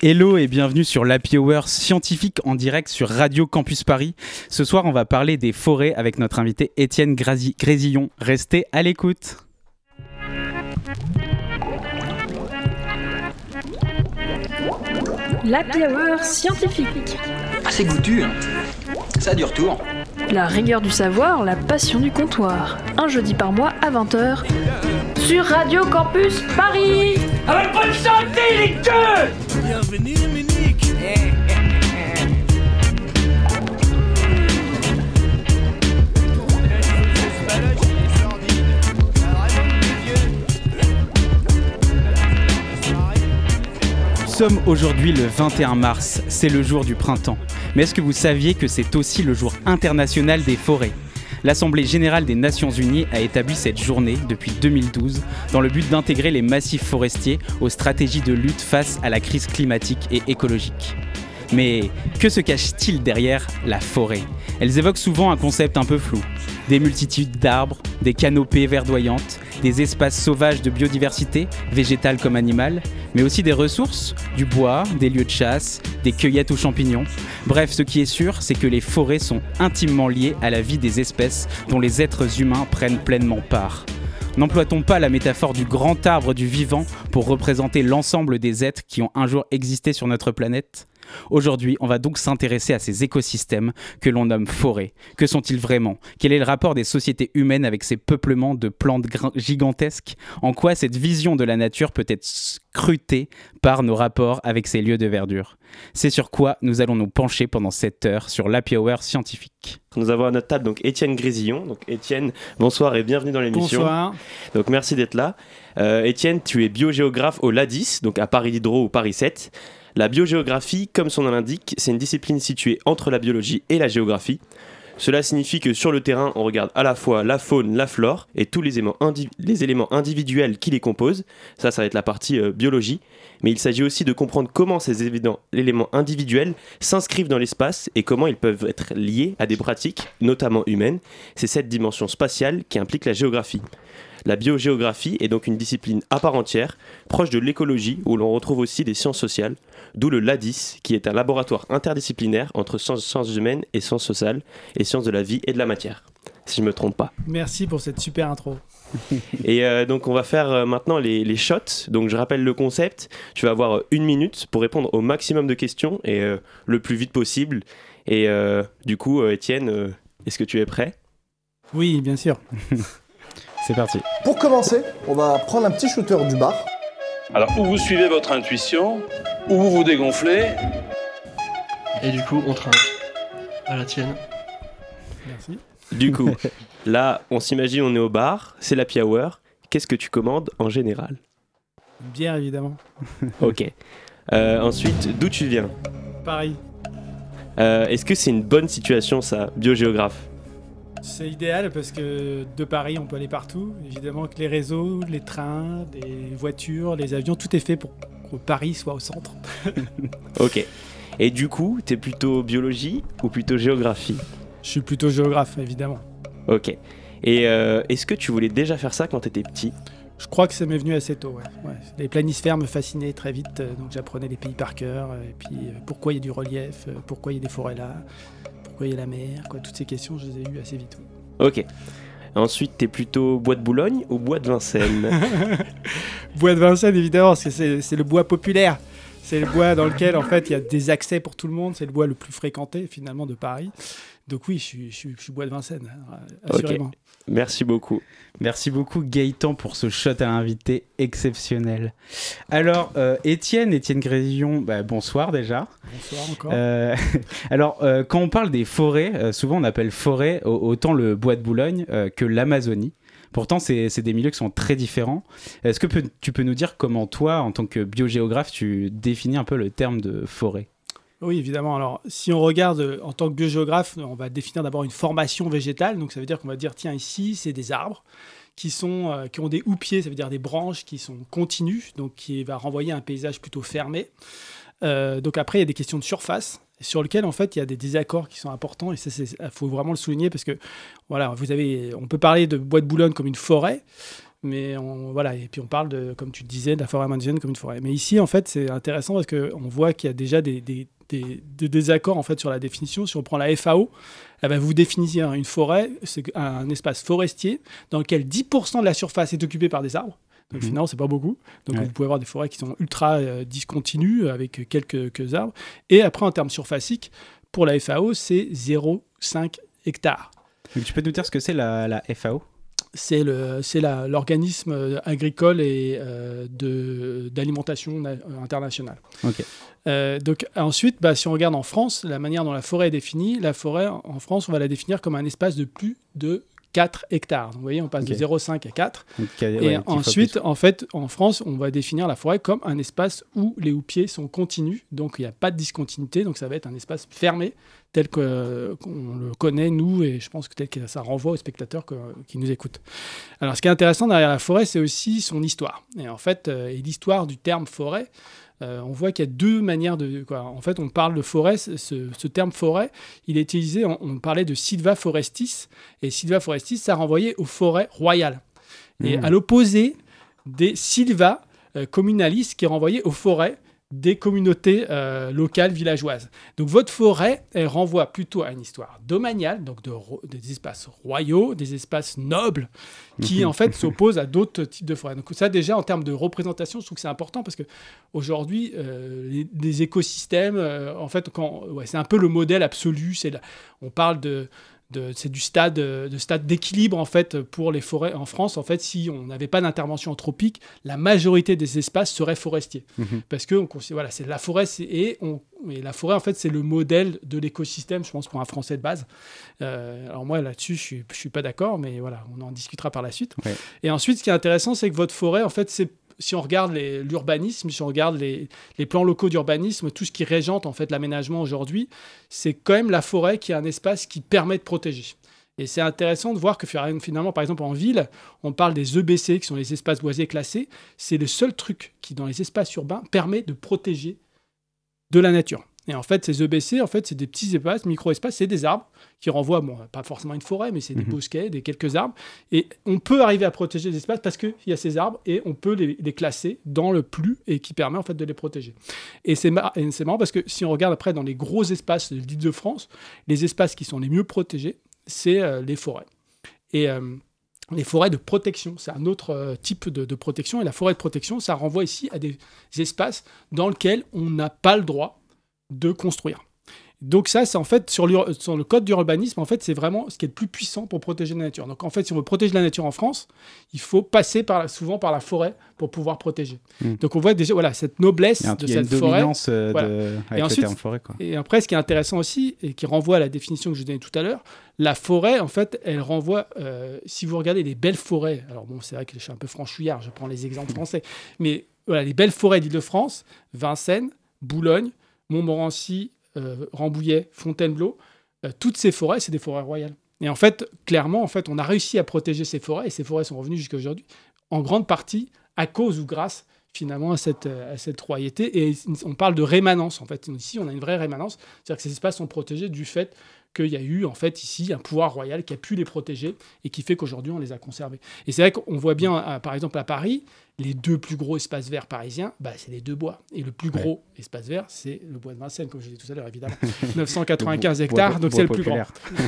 Hello et bienvenue sur l'Happy Hour scientifique en direct sur Radio Campus Paris. Ce soir, on va parler des forêts avec notre invité Étienne Grésillon. Restez à l'écoute. L'Happy Hour scientifique. C'est goûtu, hein. Ça a du retour. La rigueur du savoir, la passion du comptoir. Un jeudi par mois à 20h sur Radio Campus Paris. Avec bonne santé, les deux. Bienvenue, Dominique. Nous sommes aujourd'hui le 21 mars, c'est le jour du printemps. Mais est-ce que vous saviez que c'est aussi le jour international des forêts ? L'Assemblée générale des Nations Unies a établi cette journée depuis 2012 dans le but d'intégrer les massifs forestiers aux stratégies de lutte face à la crise climatique et écologique. Mais que se cache-t-il derrière la forêt ? Elles évoquent souvent un concept un peu flou. Des multitudes d'arbres, des canopées verdoyantes, des espaces sauvages de biodiversité, végétale comme animale, mais aussi des ressources, du bois, des lieux de chasse, des cueillettes aux champignons. Bref, ce qui est sûr, c'est que les forêts sont intimement liées à la vie des espèces dont les êtres humains prennent pleinement part. N'emploie-t-on pas la métaphore du grand arbre du vivant pour représenter l'ensemble des êtres qui ont un jour existé sur notre planète ? Aujourd'hui, on va donc s'intéresser à ces écosystèmes que l'on nomme forêts. Que sont-ils vraiment ? Quel est le rapport des sociétés humaines avec ces peuplements de plantes gigantesques ? En quoi cette vision de la nature peut être scrutée par nos rapports avec ces lieux de verdure ? C'est sur quoi nous allons nous pencher pendant cette heure sur l'Happy Hour scientifique. Nous avons à notre table donc Étienne Grésillon. Donc Étienne, bonsoir et bienvenue dans l'émission. Bonsoir. Donc merci d'être là. Étienne, tu es biogéographe au LADIS, donc à Paris Diderot ou Paris 7. La biogéographie, comme son nom l'indique, c'est une discipline située entre la biologie et la géographie. Cela signifie que sur le terrain, on regarde à la fois la faune, la flore et tous les éléments individuels qui les composent. Ça va être la partie biologie. Mais il s'agit aussi de comprendre comment ces éléments individuels s'inscrivent dans l'espace et comment ils peuvent être liés à des pratiques, notamment humaines. C'est cette dimension spatiale qui implique la géographie. La biogéographie est donc une discipline à part entière, proche de l'écologie, où l'on retrouve aussi des sciences sociales, d'où le LADIS, qui est un laboratoire interdisciplinaire entre sciences humaines et sciences sociales, et sciences de la vie et de la matière, si je ne me trompe pas. Merci pour cette super intro. Et donc on va faire maintenant les shots. Donc je rappelle le concept, tu vas avoir 1 minute pour répondre au maximum de questions, et le plus vite possible. Et du coup, Étienne, est-ce que tu es prêt ? Oui, bien sûr. C'est parti. Pour commencer, on va prendre un petit shooter du bar. Alors, ou vous suivez votre intuition, ou vous vous dégonflez. Et du coup, on trinque. À la tienne. Merci. Du coup, là, on s'imagine, on est au bar, c'est l'happy hour. Qu'est-ce que tu commandes en général ? Une bière, évidemment. Ok. Ensuite, d'où tu viens ? Paris. Est-ce que c'est une bonne situation, ça, biogéographe ? C'est idéal parce que de Paris, on peut aller partout. Évidemment que les réseaux, les trains, les voitures, les avions, tout est fait pour que Paris soit au centre. Ok. Et du coup, t'es plutôt biologie ou plutôt géographie ? Je suis plutôt géographe, évidemment. Ok. Et est-ce que tu voulais déjà faire ça quand t'étais petit ? Je crois que ça m'est venu assez tôt, ouais. Les planisphères me fascinaient très vite, donc j'apprenais les pays par cœur. Et puis, pourquoi il y a du relief, pourquoi il y a des forêts là, pourquoi il y a la mer, quoi. Toutes ces questions, je les ai eues assez vite. Ouais. Ok. Ensuite, t'es plutôt bois de Boulogne ou bois de Vincennes ? Bois de Vincennes, évidemment, parce que c'est le bois populaire. C'est le bois dans lequel, en fait, il y a des accès pour tout le monde. C'est le bois le plus fréquenté, finalement, de Paris. Donc oui, je suis bois de Vincennes, assurément. Ok. Merci beaucoup. Merci beaucoup Gaëtan pour ce shot à l'invité exceptionnel. Alors Étienne Grésillon, bonsoir déjà. Bonsoir encore. Alors quand on parle des forêts, souvent on appelle forêt autant le bois de Boulogne que l'Amazonie. Pourtant c'est des milieux qui sont très différents. Est-ce que tu peux nous dire comment toi, en tant que biogéographe, tu définis un peu le terme de forêt ? Oui, évidemment. Alors, si on regarde en tant que biogéographe, on va définir d'abord une formation végétale. Donc, ça veut dire qu'on va dire, tiens, ici, c'est des arbres qui ont des houppiers, ça veut dire des branches qui sont continues, donc qui va renvoyer un paysage plutôt fermé. Donc après, il y a des questions de surface sur lesquelles, en fait, il y a des désaccords qui sont importants. Et ça, il faut vraiment le souligner parce que, voilà, on peut parler de bois de Boulogne comme une forêt, Mais voilà, et puis on parle, comme tu le disais, de la forêt amérindienne comme une forêt. Mais ici, en fait, c'est intéressant parce qu'on voit qu'il y a déjà des désaccords en fait, sur la définition. Si on prend la FAO, elle va vous définir une forêt, c'est un espace forestier dans lequel 10% de la surface est occupée par des arbres. Donc finalement, c'est pas beaucoup. Donc vous pouvez avoir des forêts qui sont ultra discontinues avec quelques arbres. Et après, en termes surfaciques, pour la FAO, c'est 0,5 hectares. Donc, tu peux nous dire ce que c'est la FAO ? C'est l'organisme agricole et d'alimentation internationale. Ok. Donc ensuite, si on regarde en France, la manière dont la forêt est définie, la forêt en France, on va la définir comme un espace de plus de 4 hectares. Donc, vous voyez, on passe de 0,5 à 4. Et ensuite, en fait, en France, on va définir la forêt comme un espace où les houppiers sont continus. Donc, il n'y a pas de discontinuité. Donc, ça va être un espace fermé tel qu'on le connaît, nous, et je pense que tel que ça renvoie aux spectateurs qui nous écoutent. Alors, ce qui est intéressant derrière la forêt, c'est aussi son histoire. Et en fait, l'histoire du terme forêt, on voit qu'il y a deux manières de... En fait, on parle de forêt, ce terme forêt, il est utilisé, on parlait de Silva forestis, et Silva forestis, ça renvoyait aux forêts royales. Et à l'opposé des Silva communalis, qui renvoyaient aux forêts des communautés locales, villageoises. Donc votre forêt, elle renvoie plutôt à une histoire domaniale, donc des espaces royaux, des espaces nobles, qui en fait s'opposent à d'autres types de forêts. Donc ça déjà, en termes de représentation, je trouve que c'est important, parce qu'aujourd'hui, les écosystèmes, en fait, c'est un peu le modèle absolu, on parle c'est du stade d'équilibre en fait pour les forêts en France. En fait, si on n'avait pas d'intervention anthropique, la majorité des espaces seraient forestiers, parce que voilà, c'est la forêt, et la forêt en fait c'est le modèle de l'écosystème, je pense, pour un Français de base. Alors moi là-dessus je suis pas d'accord, mais voilà, on en discutera par la suite. Ouais. Et ensuite, ce qui est intéressant, c'est que votre forêt en fait si on regarde l'urbanisme, si on regarde les plans locaux d'urbanisme, tout ce qui régente en fait l'aménagement aujourd'hui, c'est quand même la forêt qui est un espace qui permet de protéger. Et c'est intéressant de voir que finalement, par exemple en ville, on parle des EBC, qui sont les espaces boisés classés. C'est le seul truc qui, dans les espaces urbains, permet de protéger de la nature. Et en fait, ces EBC, en fait, c'est des petits espaces, micro-espaces, c'est des arbres qui renvoient, pas forcément une forêt, mais c'est des bosquets, quelques arbres. Et on peut arriver à protéger des espaces parce qu'il y a ces arbres et on peut les classer dans le plus et qui permet en fait de les protéger. Et c'est marrant parce que si on regarde après dans les gros espaces de l'Île-de-France, les espaces qui sont les mieux protégés, c'est les forêts. Et les forêts de protection, c'est un autre type de protection. Et la forêt de protection, ça renvoie ici à des espaces dans lesquels on n'a pas le droit de construire. Donc ça, c'est en fait, sur le code d'urbanisme, en fait, c'est vraiment ce qui est le plus puissant pour protéger la nature. Donc en fait, si on veut protéger la nature en France, il faut passer souvent par la forêt pour pouvoir protéger. Donc on voit déjà cette noblesse de cette forêt. Il y a une dominance avec le terme forêt, quoi. Et après, ce qui est intéressant aussi, et qui renvoie à la définition que je donnais tout à l'heure, la forêt, en fait, elle renvoie, si vous regardez les belles forêts, alors bon, c'est vrai que je suis un peu franchouillard, je prends les exemples français, mais voilà, les belles forêts d'Île-de-France, Vincennes, Boulogne, Montmorency, Rambouillet, Fontainebleau, toutes ces forêts, c'est des forêts royales. Et en fait, clairement, en fait, on a réussi à protéger ces forêts, et ces forêts sont revenues jusqu'à aujourd'hui, en grande partie à cause ou grâce, finalement, à cette royauté. Et on parle de rémanence, en fait. Ici, on a une vraie rémanence, c'est-à-dire que ces espaces sont protégés du fait qu'il y a eu, en fait, ici, un pouvoir royal qui a pu les protéger et qui fait qu'aujourd'hui, on les a conservés. Et c'est vrai qu'on voit bien, par exemple, à Paris, les deux plus gros espaces verts parisiens, c'est les deux bois. Et le plus gros espace vert, c'est le bois de Vincennes, comme je l'ai dit tout à l'heure, évidemment. 995 hectares, donc c'est le plus grand.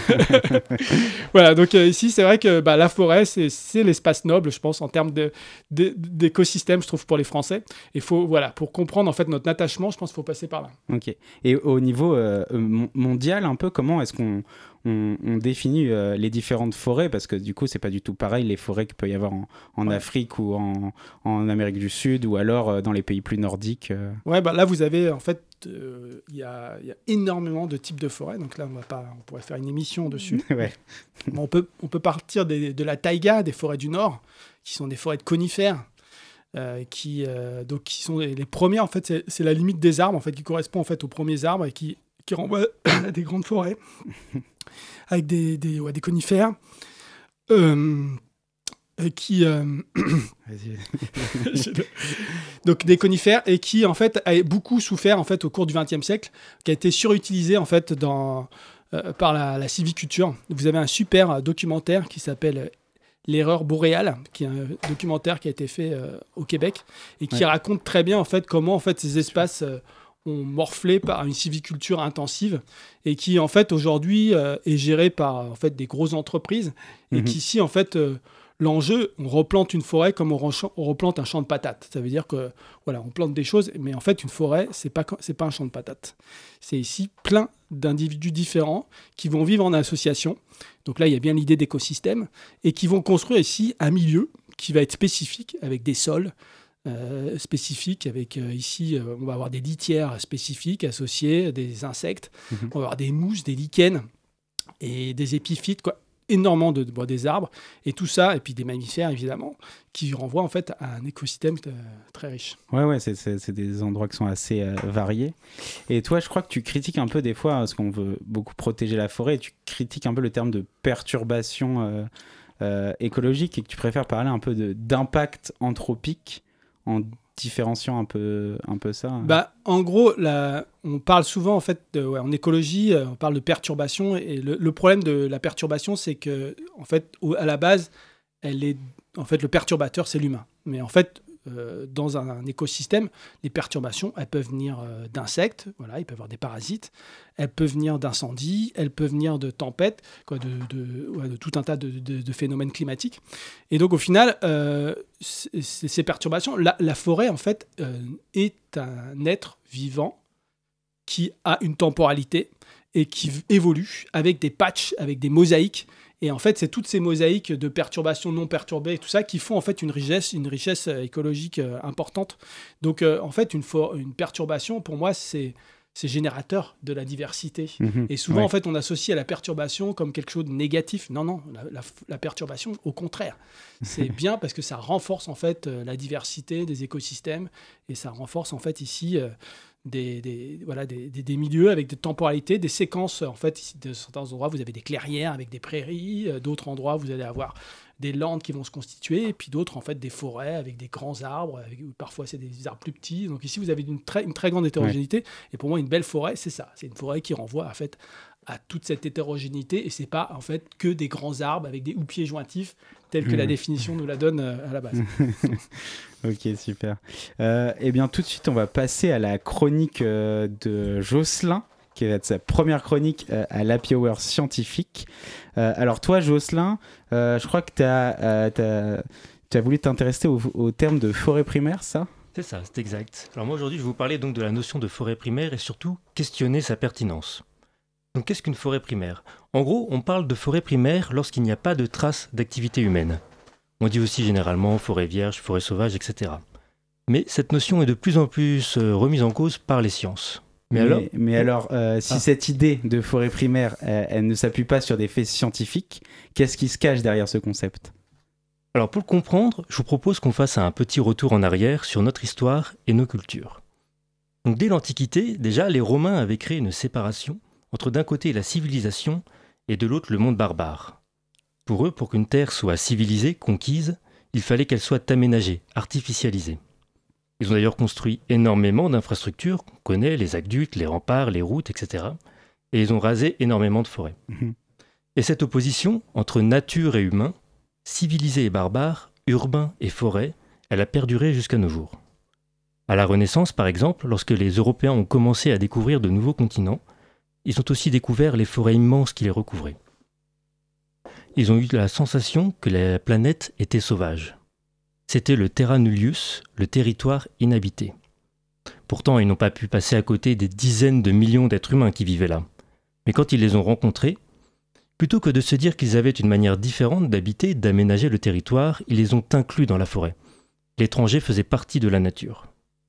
Voilà, donc ici, c'est vrai que la forêt, c'est l'espace noble, je pense, en termes d'écosystème, je trouve, pour les Français. Et pour comprendre, en fait, notre attachement, je pense qu'il faut passer par là. Ok. Et au niveau mondial, un peu, comment est-ce qu'on définit les différentes forêts, parce que du coup c'est pas du tout pareil les forêts qu'il peut y avoir en Afrique ou en Amérique du Sud ou alors dans les pays plus nordiques. Ouais, là vous avez en fait il y a énormément de types de forêts, donc là on pourrait faire une émission dessus. Ouais. On peut partir de la taïga, des forêts du Nord, qui sont des forêts de conifères. Qui sont les premières, en fait c'est la limite des arbres en fait, qui correspond en fait aux premiers arbres et qui renvoie à des grandes forêts avec des conifères donc des conifères et qui en fait a beaucoup souffert en fait au cours du XXe siècle, qui a été surutilisé en fait par la sylviculture. Vous avez un super documentaire qui s'appelle L'erreur boréale, qui est un documentaire qui a été fait au Québec et qui raconte très bien en fait comment en fait ces espaces ont morflé par une sylviculture intensive et qui en fait aujourd'hui est gérée par en fait des grosses entreprises et qu'ici en fait l'enjeu, on replante une forêt comme on replante un champ de patates. Ça veut dire que voilà, on plante des choses, mais en fait une forêt c'est pas un champ de patates. C'est ici plein d'individus différents qui vont vivre en association. Donc là il y a bien l'idée d'écosystème et qui vont construire ici un milieu qui va être spécifique avec des sols spécifiques, avec ici on va avoir des litières spécifiques associées, des insectes, on va avoir des mousses, des lichens et des épiphytes, quoi. Énormément des arbres et tout ça, et puis des mammifères évidemment, qui renvoient en fait à un écosystème très riche. Ouais, c'est des endroits qui sont assez variés. Et toi, je crois que tu critiques un peu des fois, parce qu'on veut beaucoup protéger la forêt, et tu critiques un peu le terme de perturbation écologique et que tu préfères parler un peu d'impact anthropique en différenciant un peu ça. En gros, on parle souvent en fait en écologie, on parle de perturbation et le problème de la perturbation, c'est que en fait à la base, le perturbateur c'est l'humain. Mais en fait, dans un écosystème, les perturbations, elles peuvent venir d'insectes, voilà, il peut y avoir des parasites, elles peuvent venir d'incendies, elles peuvent venir de tempêtes, de tout un tas de phénomènes climatiques. Et donc au final, ces perturbations, la forêt en fait est un être vivant qui a une temporalité et qui évolue avec des patchs, avec des mosaïques. Et en fait, c'est toutes ces mosaïques de perturbations non perturbées et tout ça qui font en fait une richesse écologique importante. Donc en fait, une perturbation, pour moi, c'est générateur de la diversité. Et souvent, en fait, on associe à la perturbation comme quelque chose de négatif. Non, la perturbation, au contraire. C'est bien parce que ça renforce en fait la diversité des écosystèmes et ça renforce en fait ici des milieux avec des temporalités, des séquences. En fait, ici, de certains endroits, vous avez des clairières avec des prairies. D'autres endroits, vous allez avoir des landes qui vont se constituer. Et puis d'autres, en fait, des forêts avec des grands arbres. Parfois, c'est des arbres plus petits. Donc ici, vous avez une très grande hétérogénéité. Et pour moi, une belle forêt, c'est ça. C'est une forêt qui renvoie, en fait, à toute cette hétérogénéité. Et c'est pas, en fait, que des grands arbres avec des houppiers jointifs tels que la définition nous la donne à la base. Ok, super. Eh bien, tout de suite, on va passer à la chronique de Jocelyn, qui va être sa première chronique à l'Happy Hour scientifique. Alors toi, Jocelyn, je crois que tu as voulu t'intéresser au terme de forêt primaire, ça ? C'est ça, c'est exact. Alors moi, aujourd'hui, je vais vous parler donc de la notion de forêt primaire et surtout questionner sa pertinence. Donc qu'est-ce qu'une forêt primaire ? En gros, on parle de forêt primaire lorsqu'il n'y a pas de traces d'activité humaine. On dit aussi généralement forêt vierge, forêt sauvage, etc. Mais cette notion est de plus en plus remise en cause par les sciences. Mais alors, si cette idée de forêt primaire, elle ne s'appuie pas sur des faits scientifiques, qu'est-ce qui se cache derrière ce concept ? Alors pour le comprendre, je vous propose qu'on fasse un petit retour en arrière sur notre histoire et nos cultures. Donc dès l'Antiquité, déjà, les Romains avaient créé une séparation entre d'un côté la civilisation et de l'autre le monde barbare. Pour eux, pour qu'une terre soit civilisée, conquise, il fallait qu'elle soit aménagée, artificialisée. Ils ont d'ailleurs construit énormément d'infrastructures, qu'on connaît, les aqueducs, les remparts, les routes, etc. Et ils ont rasé énormément de forêts. Et cette opposition entre nature et humain, civilisé et barbare, urbain et forêt, elle a perduré jusqu'à nos jours. À la Renaissance, par exemple, lorsque les Européens ont commencé à découvrir de nouveaux continents, ils ont aussi découvert les forêts immenses qui les recouvraient. Ils ont eu la sensation que la planète était sauvage. C'était le terra nullius, le territoire inhabité. Pourtant, ils n'ont pas pu passer à côté des dizaines de millions d'êtres humains qui vivaient là. Mais quand ils les ont rencontrés, plutôt que de se dire qu'ils avaient une manière différente d'habiter, d'aménager le territoire, ils les ont inclus dans la forêt. L'étranger faisait partie de la nature.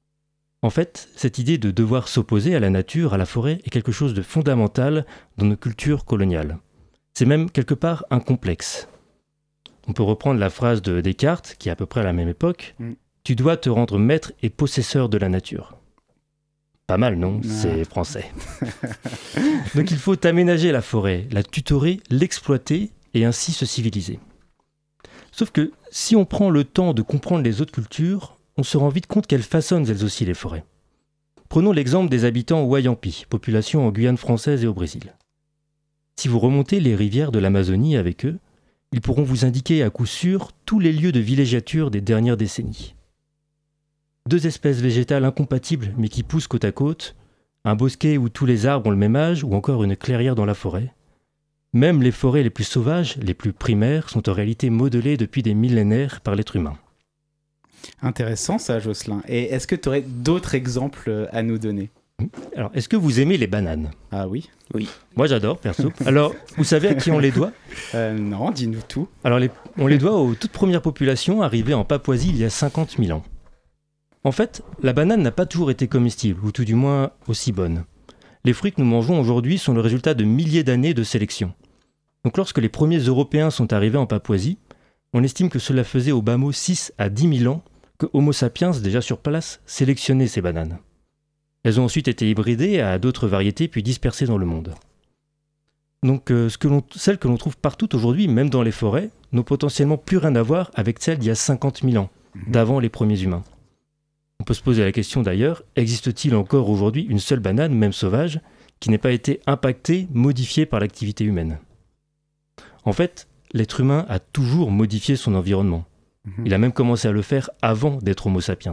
En fait, cette idée de devoir s'opposer à la nature, à la forêt, est quelque chose de fondamental dans nos cultures coloniales. C'est même quelque part un complexe. On peut reprendre la phrase de Descartes, qui est à peu près à la même époque. Tu dois te rendre maître et possesseur de la nature. Pas mal, non ? C'est français. Donc il faut aménager la forêt, la tutorer, l'exploiter et ainsi se civiliser. Sauf que si on prend le temps de comprendre les autres cultures, on se rend vite compte qu'elles façonnent elles aussi les forêts. Prenons l'exemple des habitants Wayampi, population en Guyane française et au Brésil. Si vous remontez les rivières de l'Amazonie avec eux, Ils pourront vous indiquer à coup sûr tous les lieux de villégiature des dernières décennies. 2 espèces végétales incompatibles mais qui poussent côte à côte, un bosquet où tous les arbres ont le même âge ou encore une clairière dans la forêt. Même les forêts les plus sauvages, les plus primaires, sont en réalité modelées depuis des millénaires par l'être humain. Intéressant ça, Jocelyn. Et est-ce que tu aurais d'autres exemples à nous donner ? Alors, est-ce que vous aimez les bananes ? Ah oui. Oui. Moi, j'adore, perso. Alors, vous savez à qui on les doit ? Non, dis-nous tout. Alors, on les doit aux toutes premières populations arrivées en Papouasie il y a 50 000 ans. En fait, la banane n'a pas toujours été comestible, ou tout du moins aussi bonne. Les fruits que nous mangeons aujourd'hui sont le résultat de milliers d'années de sélection. Donc, lorsque les premiers Européens sont arrivés en Papouasie, on estime que cela faisait au bas mot 6 à 10 000 ans que Homo sapiens, déjà sur place, sélectionnait ces bananes. Elles ont ensuite été hybridées à d'autres variétés puis dispersées dans le monde. Donc celles que l'on trouve partout aujourd'hui, même dans les forêts, n'ont potentiellement plus rien à voir avec celles d'il y a 50 000 ans, d'avant les premiers humains. On peut se poser la question d'ailleurs, existe-t-il encore aujourd'hui une seule banane, même sauvage, qui n'ait pas été impactée, modifiée par l'activité humaine ? En fait, l'être humain a toujours modifié son environnement. Il a même commencé à le faire avant d'être Homo sapiens.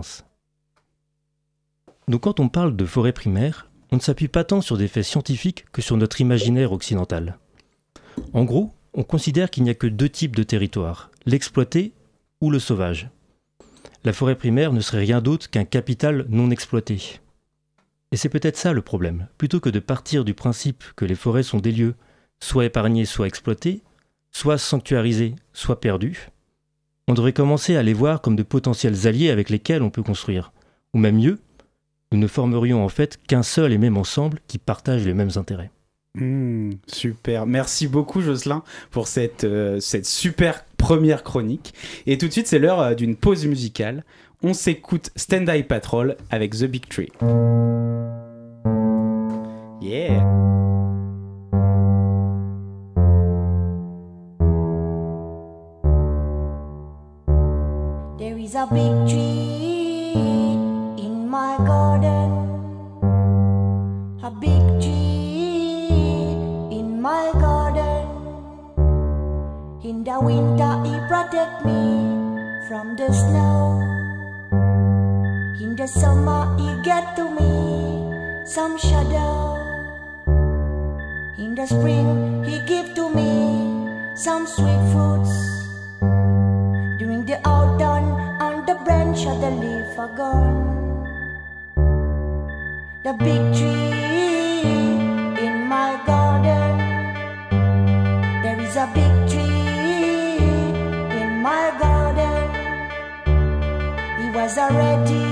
Donc quand on parle de forêt primaire, on ne s'appuie pas tant sur des faits scientifiques que sur notre imaginaire occidental. En gros, on considère qu'il n'y a que 2 types de territoires, l'exploité ou le sauvage. La forêt primaire ne serait rien d'autre qu'un capital non exploité. Et c'est peut-être ça le problème. Plutôt que de partir du principe que les forêts sont des lieux soit épargnés, soit exploités, soit sanctuarisés, soit perdus, on devrait commencer à les voir comme de potentiels alliés avec lesquels on peut construire. Ou même mieux, nous ne formerions en fait qu'un seul et même ensemble qui partage les mêmes intérêts. Super, merci beaucoup Jocelyn pour cette super première chronique. Et tout de suite c'est l'heure d'une pause musicale. On s'écoute Stand Eye Patrol avec The Big Tree. Yeah. There is a big tree in my garden, a big tree in my garden. In the winter he protect me from the snow. In the summer he get to me some shadow. In the spring he give to me some sweet fruits. During the autumn on the branch of the leaf are gone. The big tree in my garden. There is a big tree in my garden. He was already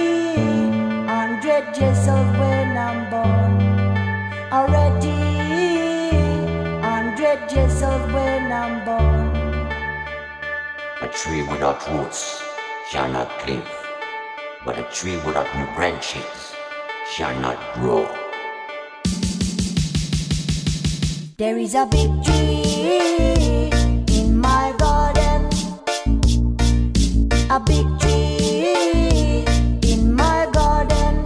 100 years old when I'm born. Already 100 years old when I'm born. A tree without roots shall not live, but a tree without new branches shall not grow. There is a big tree in my garden, a big tree in my garden.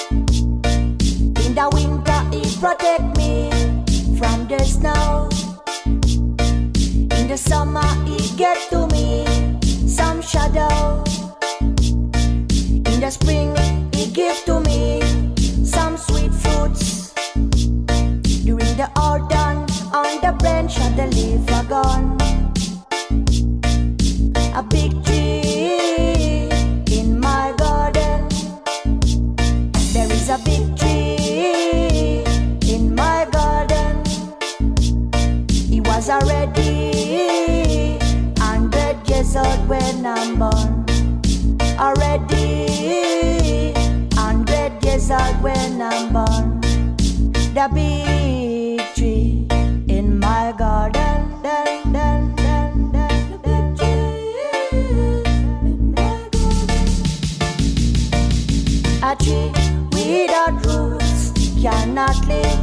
In the winter he protect me from the snow. In the summer he get to me some shadow. In the spring he give to me some sweet fruits. During the autumn on the branch of the leaf are gone. A big tree in my garden. There is a big tree in my garden. He was already 100 years old when I'm born. Already 100 years old when I'm born. The big tree in my garden. Dun, dun, dun, dun. The big tree in my garden. A tree without roots cannot live,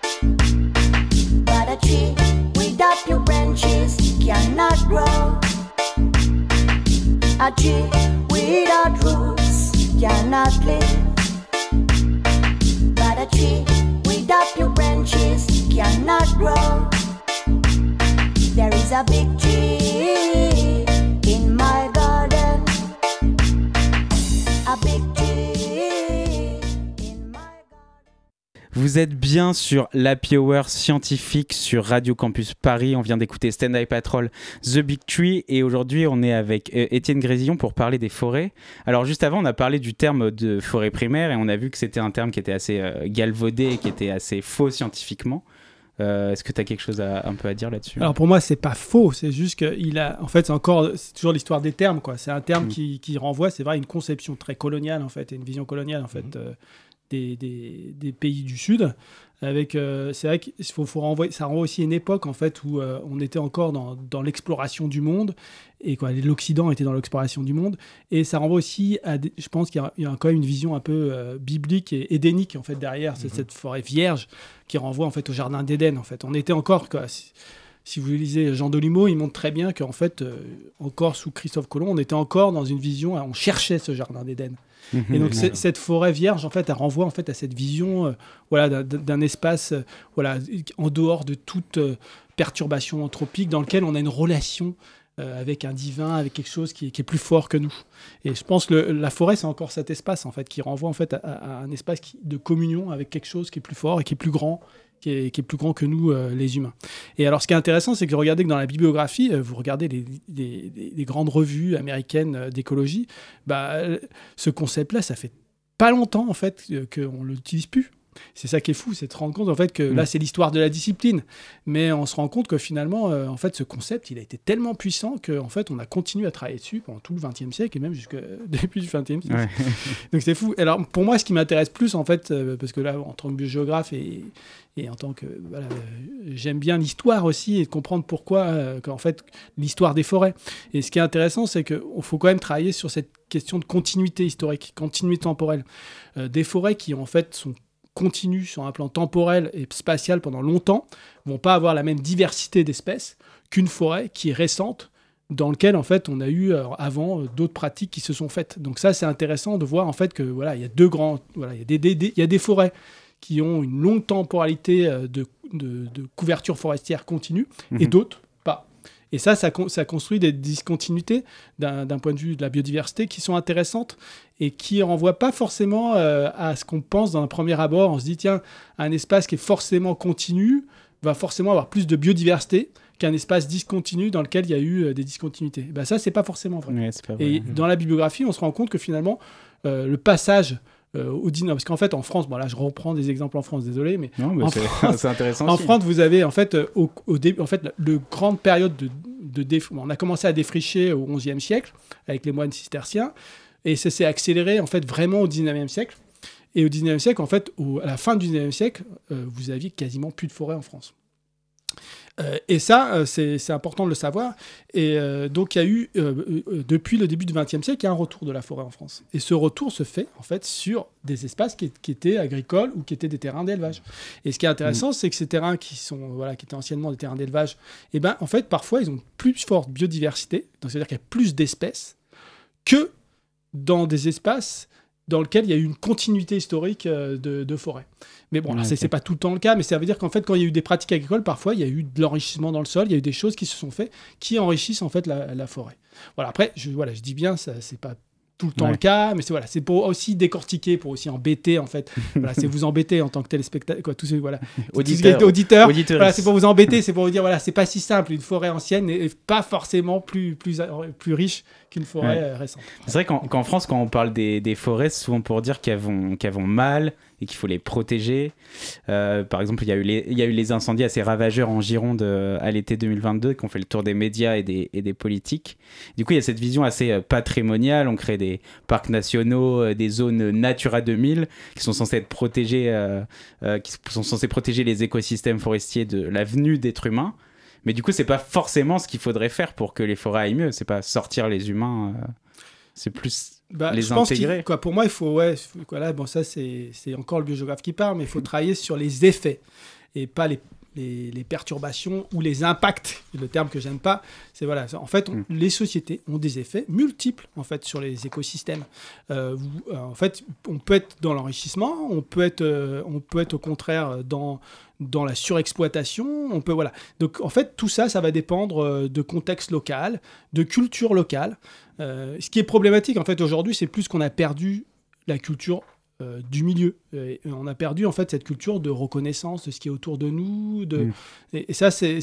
but a tree without new branches cannot grow. A tree without roots cannot live, but a tree without new branches cannot grow. There is There's a big tree in my garden. A big tree in my garden. Vous êtes bien sur l'Happy Hour scientifique sur Radio Campus Paris. On vient d'écouter Stand Eye Patrol, The Big Tree. Et aujourd'hui, on est avec Étienne Grésillon pour parler des forêts. Alors, juste avant, on a parlé du terme de forêt primaire et on a vu que c'était un terme qui était assez galvaudé et qui était assez faux scientifiquement. Est-ce que tu as quelque chose un peu à dire là-dessus ? Alors pour moi, c'est pas faux, c'est juste en fait, c'est toujours l'histoire des termes, quoi. C'est un terme qui renvoie, c'est vrai, à une conception très coloniale, en fait, et une vision coloniale, en fait, des pays du Sud. Avec, c'est vrai que ça renvoie aussi à une époque, en fait, où on était encore dans l'exploration du monde, et quoi, l'Occident était dans l'exploration du monde, et ça renvoie aussi à, je pense qu'il y a quand même une vision un peu biblique et édénique, en fait, derrière cette forêt vierge qui renvoie, en fait, au jardin d'Éden, en fait. On était encore, quoi, si vous lisez Jean Delumeau, il montre très bien qu'en fait, encore sous Christophe Colomb, on était encore dans une vision, on cherchait ce jardin d'Éden. Et donc cette forêt vierge, en fait, elle renvoie en fait à cette vision, d'un espace, en dehors de toute perturbation anthropique, dans lequel on a une relation avec un divin, avec quelque chose qui est plus fort que nous. Et je pense que la forêt, c'est encore cet espace en fait qui renvoie en fait à un espace de communion avec quelque chose qui est plus fort et qui est plus grand. Qui est plus grand que nous, les humains. Et alors, ce qui est intéressant, c'est que regardez que dans la bibliographie, vous regardez les grandes revues américaines d'écologie, ce concept-là, ça fait pas longtemps, en fait, qu'on ne l'utilise plus. C'est ça qui est fou, c'est de se rendre compte en fait que là c'est l'histoire de la discipline, mais on se rend compte que finalement en fait ce concept il a été tellement puissant qu'en fait on a continué à travailler dessus pendant tout le XXe siècle et même jusqu'au début du XXe siècle. Ouais. Donc c'est fou. Alors pour moi ce qui m'intéresse plus en fait, parce que là en tant que biogéographe et en tant que j'aime bien l'histoire aussi et de comprendre pourquoi qu'en fait l'histoire des forêts. Et ce qui est intéressant c'est qu'il faut quand même travailler sur cette question de continuité historique, continuité temporelle. Des forêts qui en fait sont continues sur un plan temporel et spatial pendant longtemps, vont pas avoir la même diversité d'espèces qu'une forêt qui est récente, dans laquelle en fait on a eu avant d'autres pratiques qui se sont faites. Donc ça c'est intéressant de voir en fait que il y a deux grands, il y a des forêts qui ont une longue temporalité de couverture forestière continue et d'autres pas. Et ça construit des discontinuités d'un point de vue de la biodiversité qui sont intéressantes et qui ne renvoient pas forcément à ce qu'on pense dans un premier abord. On se dit, tiens, un espace qui est forcément continu va forcément avoir plus de biodiversité qu'un espace discontinu dans lequel il y a eu des discontinuités. Ça, c'est pas forcément vrai. Ouais, c'est pas vrai. Et dans la bibliographie, on se rend compte que finalement, le passage au dîner, parce qu'en fait en France, là je reprends des exemples en France, désolé, mais c'est intéressant. En aussi. France, vous avez en fait au début, en fait, le grande période on a commencé à défricher au XIe siècle avec les moines cisterciens, et ça s'est accéléré en fait vraiment au XIXe siècle. Et au XIXe siècle, en fait, à la fin du XIXe siècle, vous aviez quasiment plus de forêt en France. Et ça, c'est important de le savoir. Et donc, il y a eu, depuis le début du XXe siècle, il y a un retour de la forêt en France. Et ce retour se fait, en fait, sur des espaces qui étaient agricoles ou qui étaient des terrains d'élevage. Et ce qui est intéressant, c'est que ces terrains qui étaient anciennement des terrains d'élevage, en fait, parfois, ils ont plus forte biodiversité. Donc, c'est-à-dire qu'il y a plus d'espèces que dans des espaces dans lequel il y a eu une continuité historique de forêt. Mais bon, c'est pas tout le temps le cas, mais ça veut dire qu'en fait, quand il y a eu des pratiques agricoles, parfois, il y a eu de l'enrichissement dans le sol, il y a eu des choses qui se sont faites qui enrichissent en fait la forêt. Voilà, après, je dis bien, ça, c'est pas tout le temps le cas, mais c'est pour aussi décortiquer, pour aussi embêter en fait. C'est vous embêter en tant que téléspectateur, tous ces auditeurs. Voilà, c'est pour vous embêter, c'est pour vous dire c'est pas si simple. Une forêt ancienne n'est pas forcément plus riche qu'une forêt récente. C'est vrai qu'en France, quand on parle des forêts, c'est souvent pour dire qu'elles vont mal et qu'il faut les protéger. Par exemple, il y a eu les incendies assez ravageurs en Gironde à l'été 2022 qui ont fait le tour des médias et des politiques. Du coup, il y a cette vision assez patrimoniale. On crée des parcs nationaux, des zones Natura 2000 qui sont censées être protégées, qui sont censées protéger les écosystèmes forestiers de la venue d'êtres humains. Mais du coup, c'est pas forcément ce qu'il faudrait faire pour que les forêts aillent mieux. C'est pas sortir les humains, c'est plus les intégrer. Pour moi, il faut ça c'est encore le biogéographe qui parle, mais il faut travailler sur les effets et pas les perturbations ou les impacts, le terme que j'aime pas, c'est voilà, en fait, les sociétés ont des effets multiples en fait sur les écosystèmes. En fait, on peut être dans l'enrichissement, on peut être au contraire dans la surexploitation, on peut voilà. Donc en fait, tout ça, ça va dépendre de contexte local, de culture locale. Ce qui est problématique en fait aujourd'hui, c'est plus qu'on a perdu la culture du milieu. Et on a perdu en fait cette culture de reconnaissance de ce qui est autour de nous. Et ça, c'est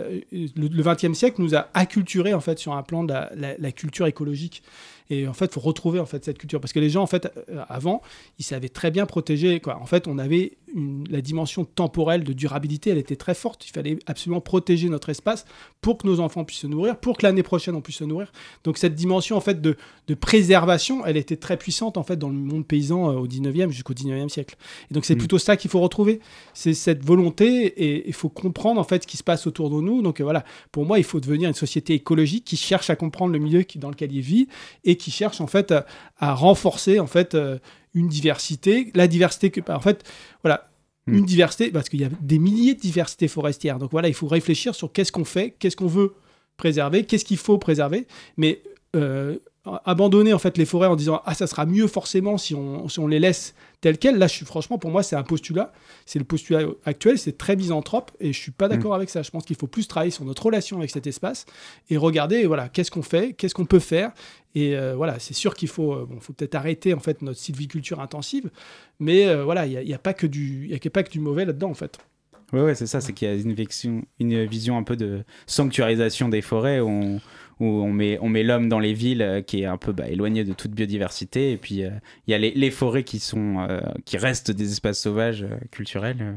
le XXe siècle nous a acculturés en fait sur un plan de la culture écologique. Et en fait, il faut retrouver en fait cette culture parce que les gens en fait avant, ils savaient très bien protéger quoi. En fait, on avait la dimension temporelle de durabilité, elle était très forte. Il fallait absolument protéger notre espace pour que nos enfants puissent se nourrir, pour que l'année prochaine on puisse se nourrir. Donc cette dimension en fait de préservation, elle était très puissante en fait dans le monde paysan au 19e jusqu'au 19e siècle. Et donc c'est plutôt ça qu'il faut retrouver, c'est cette volonté et il faut comprendre en fait ce qui se passe autour de nous. Donc voilà, pour moi, il faut devenir une société écologique qui cherche à comprendre le milieu dans lequel il vit et qui cherche en fait à renforcer en fait une diversité, la diversité que en fait voilà, une diversité parce qu'il y a des milliers de diversités forestières. Donc voilà, il faut réfléchir sur qu'est-ce qu'on fait, qu'est-ce qu'on veut préserver, qu'est-ce qu'il faut préserver, mais abandonner en fait les forêts en disant ça sera mieux forcément si on les laisse telles quelles. Là, franchement, pour moi, c'est un postulat. C'est le postulat actuel, c'est très misanthrope et je suis pas d'accord avec ça. Je pense qu'il faut plus travailler sur notre relation avec cet espace et regarder voilà qu'est-ce qu'on fait, qu'est-ce qu'on peut faire. Et voilà, c'est sûr qu'il faut peut-être arrêter en fait notre sylviculture intensive, mais voilà, il y a pas que du mauvais là-dedans en fait. Ouais, c'est ça, c'est qu'il y a une vision un peu de sanctuarisation des forêts où on met l'homme dans les villes qui est un peu éloigné de toute biodiversité, et puis il y a les forêts qui restent des espaces sauvages culturels.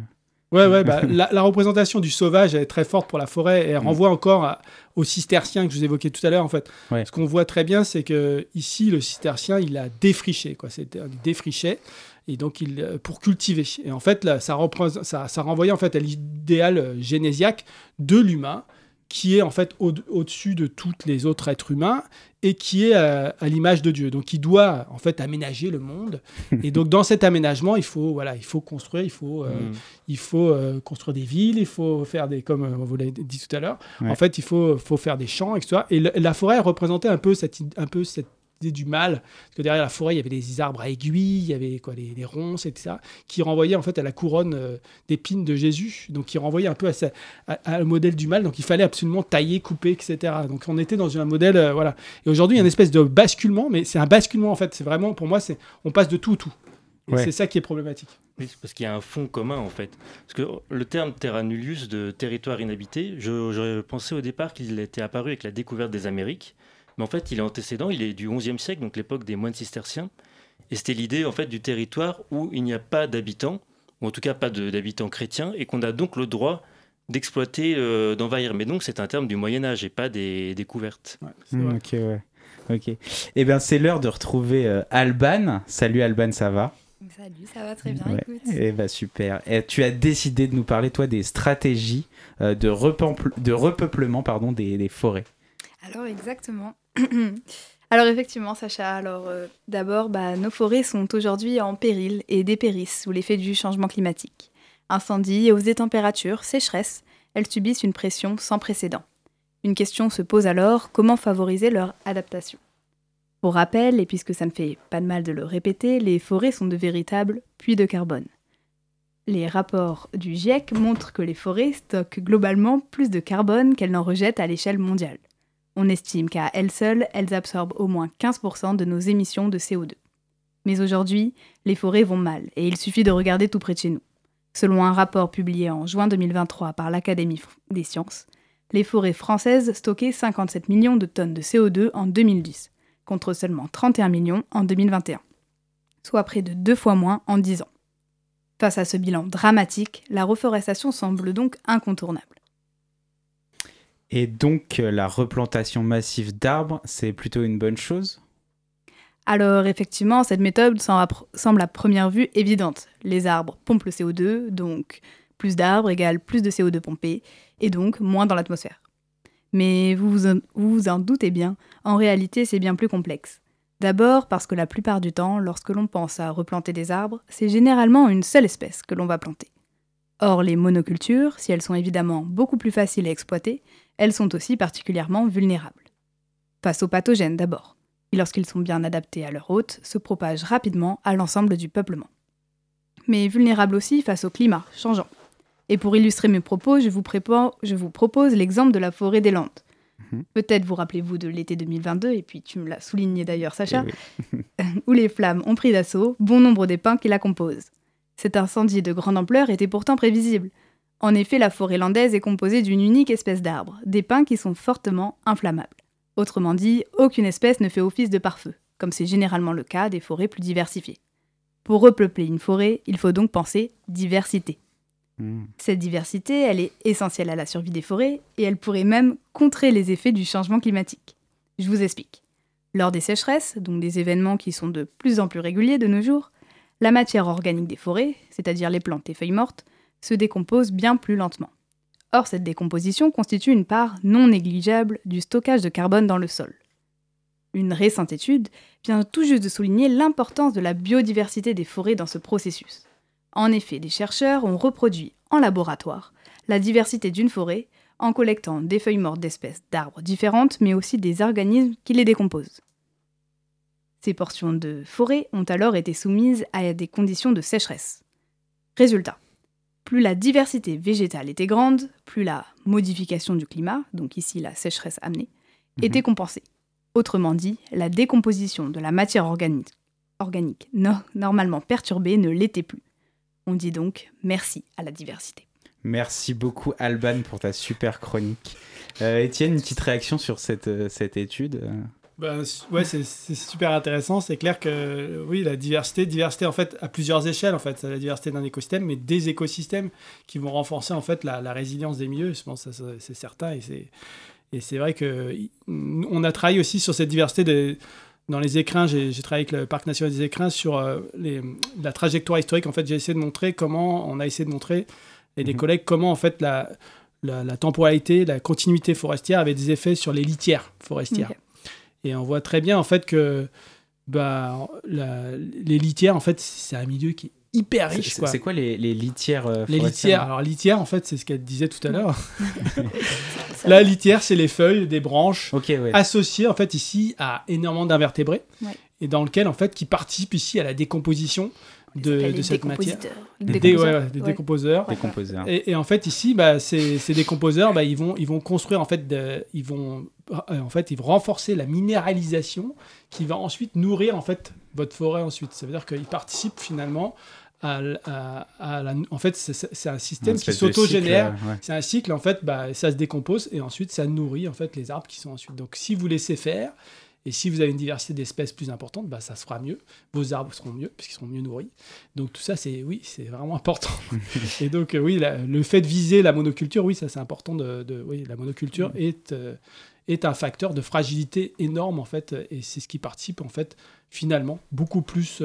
La représentation du sauvage elle est très forte pour la forêt et elle renvoie encore aux cisterciens que je vous évoquais tout à l'heure en fait. Ouais. Ce qu'on voit très bien, c'est que ici le cistercien il a défriché quoi, il défrichait. Et donc, pour cultiver. Et en fait, là, ça renvoyait en fait à l'idéal génésiaque de l'humain, qui est en fait au-dessus de tous les autres êtres humains et qui est à l'image de Dieu. Donc, il doit en fait aménager le monde. Et donc, dans cet aménagement, il faut construire, il faut construire des villes, il faut faire comme vous l'avez dit tout à l'heure. Ouais. En fait, il faut faire des champs, etc. Et la forêt représentait un peu cette idée du mal, parce que derrière la forêt il y avait des arbres à aiguilles, il y avait les ronces, etc., qui renvoyaient en fait à la couronne d'épines de Jésus, donc qui renvoyait un peu à le modèle du mal. Donc il fallait absolument tailler, couper, etc. Donc on était dans un modèle voilà. Et aujourd'hui il y a une espèce de basculement, mais c'est un basculement en fait, c'est vraiment pour moi on passe de tout au tout. Et c'est ça qui est problématique. Oui, parce qu'il y a un fond commun en fait. Parce que le terme terra nullius de territoire inhabité, j'aurais pensé au départ qu'il était apparu avec la découverte des Amériques. Mais en fait, il est antécédent, il est du XIe siècle, donc l'époque des moines cisterciens. Et c'était l'idée en fait du territoire où il n'y a pas d'habitants, ou en tout cas pas d'habitants chrétiens, et qu'on a donc le droit d'exploiter, d'envahir. Mais donc c'est un terme du Moyen-Âge et pas des découvertes. Ok. Eh bien, c'est l'heure de retrouver Alban. Salut Alban, ça va ? Salut, ça va très bien, écoute. Eh ben super. Et tu as décidé de nous parler, toi, des stratégies de repeuplement des forêts. Alors exactement. Alors effectivement, Sacha, d'abord, nos forêts sont aujourd'hui en péril et dépérissent sous l'effet du changement climatique. Incendies, hausses des températures, sécheresse, elles subissent une pression sans précédent. Une question se pose alors, comment favoriser leur adaptation ? Pour rappel, et puisque ça ne fait pas de mal de le répéter, les forêts sont de véritables puits de carbone. Les rapports du GIEC montrent que les forêts stockent globalement plus de carbone qu'elles n'en rejettent à l'échelle mondiale. On estime qu'à elles seules, elles absorbent au moins 15% de nos émissions de CO2. Mais aujourd'hui, les forêts vont mal, et il suffit de regarder tout près de chez nous. Selon un rapport publié en juin 2023 par l'Académie des sciences, les forêts françaises stockaient 57 millions de tonnes de CO2 en 2010, contre seulement 31 millions en 2021, soit près de 2 fois moins en 10 ans. Face à ce bilan dramatique, la reforestation semble donc incontournable. Et donc, la replantation massive d'arbres, c'est plutôt une bonne chose ? Alors, effectivement, cette méthode semble à première vue évidente. Les arbres pompent le CO2, donc plus d'arbres égale plus de CO2 pompé, et donc moins dans l'atmosphère. Mais vous vous en doutez bien, en réalité, c'est bien plus complexe. D'abord parce que la plupart du temps, lorsque l'on pense à replanter des arbres, c'est généralement une seule espèce que l'on va planter. Or, les monocultures, si elles sont évidemment beaucoup plus faciles à exploiter, elles sont aussi particulièrement vulnérables. Face aux pathogènes d'abord, qui lorsqu'ils sont bien adaptés à leur hôte, se propagent rapidement à l'ensemble du peuplement. Mais vulnérables aussi face au climat changeant. Et pour illustrer mes propos, je vous propose l'exemple de la forêt des Landes. Peut-être vous rappelez-vous de l'été 2022, et puis tu me l'as souligné d'ailleurs, Sacha, où les flammes ont pris d'assaut bon nombre des pins qui la composent. Cet incendie de grande ampleur était pourtant prévisible. En effet, la forêt landaise est composée d'une unique espèce d'arbres, des pins qui sont fortement inflammables. Autrement dit, aucune espèce ne fait office de pare-feu, comme c'est généralement le cas des forêts plus diversifiées. Pour repeupler une forêt, il faut donc penser diversité. Cette diversité, elle est essentielle à la survie des forêts et elle pourrait même contrer les effets du changement climatique. Je vous explique. Lors des sécheresses, donc des événements qui sont de plus en plus réguliers de nos jours, la matière organique des forêts, c'est-à-dire les plantes et feuilles mortes, se décompose bien plus lentement. Or, cette décomposition constitue une part non négligeable du stockage de carbone dans le sol. Une récente étude vient tout juste de souligner l'importance de la biodiversité des forêts dans ce processus. En effet, des chercheurs ont reproduit en laboratoire la diversité d'une forêt en collectant des feuilles mortes d'espèces d'arbres différentes, mais aussi des organismes qui les décomposent. Ces portions de forêt ont alors été soumises à des conditions de sécheresse. Résultat, plus la diversité végétale était grande, plus la modification du climat, donc ici la sécheresse amenée, était compensée. Autrement dit, la décomposition de la matière organique normalement perturbée ne l'était plus. On dit donc merci à la diversité. Merci beaucoup Alban pour ta super chronique. Étienne, une petite réaction sur cette étude Ouais, c'est super intéressant. C'est clair que oui, la diversité en fait à plusieurs échelles. En fait, c'est la diversité d'un écosystème, mais des écosystèmes qui vont renforcer en fait la résilience des milieux. Je pense que ça, c'est certain et c'est vrai que on a travaillé aussi sur cette diversité dans les écrins. J'ai travaillé avec le Parc national des écrins sur la trajectoire historique. En fait, j'ai essayé de montrer et des collègues comment en fait la temporalité, la continuité forestière avait des effets sur les litières forestières. Okay. Et on voit très bien en fait que les litières, en fait, c'est un milieu qui est hyper riche. C'est quoi les litières forestières? Les litières, alors litière, en fait, c'est ce qu'elle disait tout à l'heure. La litière, c'est les feuilles, des branches associées en fait ici à énormément d'invertébrés et dans lequel en fait qui participent ici à la décomposition de cette matière. Des décomposeurs. Et en fait ici, ces décomposeurs, ils vont construire en fait, ils vont renforcer la minéralisation qui va ensuite nourrir en fait votre forêt ensuite. Ça veut dire qu'ils participent finalement en fait, c'est un système qui s'auto-génère. C'est un cycle, en fait, ça se décompose et ensuite ça nourrit en fait les arbres qui sont ensuite. Donc si vous laissez faire et si vous avez une diversité d'espèces plus importante, ça se fera mieux. Vos arbres seront mieux puisqu'ils seront mieux nourris. Donc tout ça, c'est vraiment important. Et donc le fait de viser la monoculture, ça c'est important. La monoculture est un facteur de fragilité énorme en fait, et c'est ce qui participe en fait finalement beaucoup plus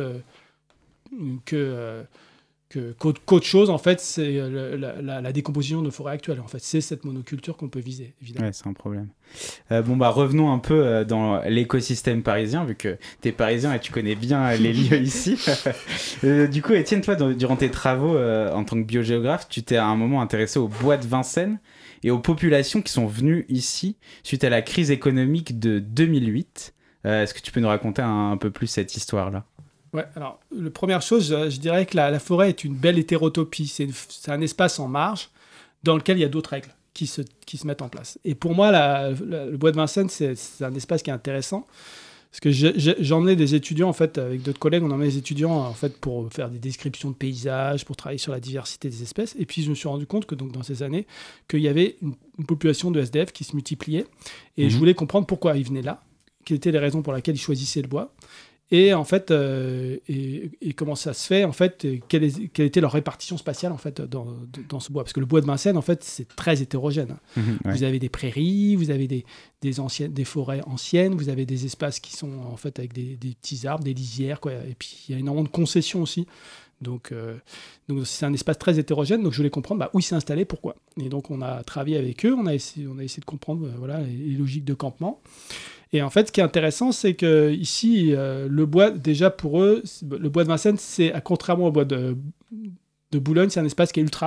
qu'autre chose, en fait, c'est la décomposition de forêt actuelle. En fait, c'est cette monoculture qu'on peut viser, évidemment. Ouais, c'est un problème. Revenons un peu dans l'écosystème parisien, vu que tu es parisien et tu connais bien les lieux ici. Du coup, Étienne, toi, durant tes travaux en tant que biogéographe, tu t'es à un moment intéressé au bois de Vincennes et aux populations qui sont venues ici suite à la crise économique de 2008. Est-ce que tu peux nous raconter un peu plus cette histoire-là ? Ouais, alors, la première chose, je dirais que la forêt est une belle hétérotopie. C'est un espace en marge dans lequel il y a d'autres règles qui se mettent en place. Et pour moi, le bois de Vincennes, c'est un espace qui est intéressant. Parce que j'emmenais des étudiants, en fait, avec d'autres collègues, on emmenait des étudiants, en fait, pour faire des descriptions de paysages, pour travailler sur la diversité des espèces. Et puis, je me suis rendu compte que, donc, dans ces années, qu'il y avait une population de SDF qui se multipliait. Et je voulais comprendre pourquoi ils venaient là, quelles étaient les raisons pour lesquelles ils choisissaient le bois. Et en fait, et comment ça se fait, en fait, quelle était leur répartition spatiale en fait dans ce bois, parce que le bois de Vincennes, en fait, c'est très hétérogène. Vous avez des prairies, vous avez des forêts anciennes, vous avez des espaces qui sont en fait avec des petits arbres, des lisières, quoi. Et puis il y a énormément de concessions aussi. Donc c'est un espace très hétérogène. Donc je voulais comprendre où ils s'installaient, pourquoi. Et donc on a travaillé avec eux, on a essayé de comprendre les logiques de campement. Et en fait, ce qui est intéressant, c'est que ici, le bois, déjà pour eux, le bois de Vincennes, contrairement au bois de Boulogne, c'est un espace qui est ultra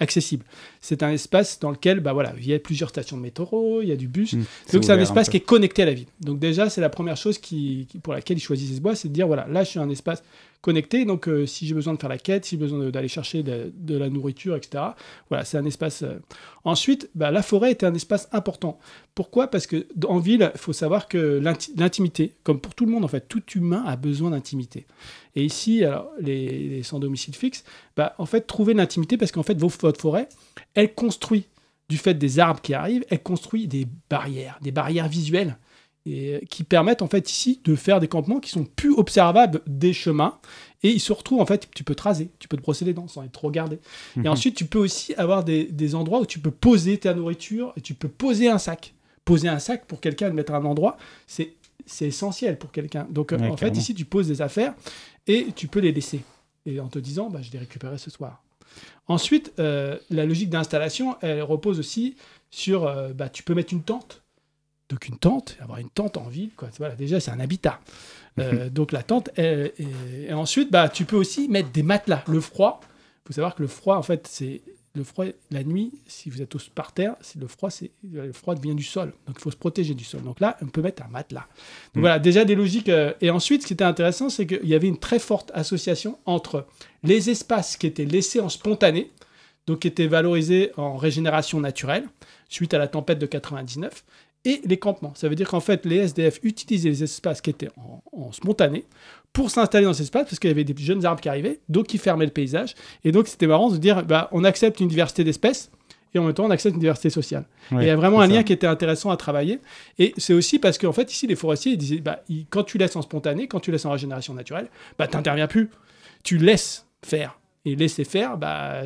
accessible. C'est un espace dans lequel il y a plusieurs stations de métro, il y a du bus. Donc c'est un ouvert espace un peu. qui est connecté à la ville. Donc déjà, c'est la première chose pour laquelle ils choisissent ce bois, c'est de dire voilà, là je suis un espace connecté, donc si j'ai besoin de faire la quête, si j'ai besoin d'aller chercher de la nourriture, etc. Voilà, c'est un espace. Ensuite, la forêt était un espace important. Pourquoi ? Parce que en ville, il faut savoir que l'intimité, comme pour tout le monde en fait, tout humain a besoin d'intimité. Et ici, alors, les sans domicile fixe, en fait, trouver l'intimité parce qu'en fait, votre forêt, elle construit, du fait des arbres qui arrivent, elle construit des barrières visuelles et qui permettent en fait ici de faire des campements qui sont plus observables des chemins et ils se retrouvent en fait, tu peux te raser, tu peux te brosser les dents sans être trop regardé. Et ensuite, tu peux aussi avoir des endroits où tu peux poser ta nourriture et tu peux poser un sac. Poser un sac pour quelqu'un, de mettre à un endroit, c'est essentiel pour quelqu'un. Donc en fait, ici, tu poses des affaires et tu peux les laisser. Et en te disant, je les récupérerai ce soir. Ensuite, la logique d'installation, elle repose aussi sur, tu peux mettre une tente. Donc une tente, avoir une tente en ville, quoi. Voilà, déjà, c'est un habitat. Donc la tente, et ensuite, tu peux aussi mettre des matelas. Le froid, il faut savoir que le froid, en fait, c'est... Le froid, la nuit, si vous êtes tous par terre, le froid vient du sol. Donc, il faut se protéger du sol. Donc là, on peut mettre un matelas. Donc voilà, déjà des logiques. Et ensuite, ce qui était intéressant, c'est qu'il y avait une très forte association entre les espaces qui étaient laissés en spontané, donc qui étaient valorisés en régénération naturelle, suite à la tempête de 99, et les campements. Ça veut dire qu'en fait, les SDF utilisaient les espaces qui étaient en spontané pour s'installer dans ces espaces, parce qu'il y avait des jeunes arbres qui arrivaient, donc qui fermaient le paysage. Et donc, c'était marrant de se dire, on accepte une diversité d'espèces, et en même temps, on accepte une diversité sociale. Ouais, et il y a vraiment un lien qui était intéressant à travailler. Et c'est aussi parce qu'en fait, ici, les forestiers, ils disaient, quand tu laisses en spontané, quand tu laisses en régénération naturelle, tu n'interviens plus. Tu laisses faire. Et laisser faire,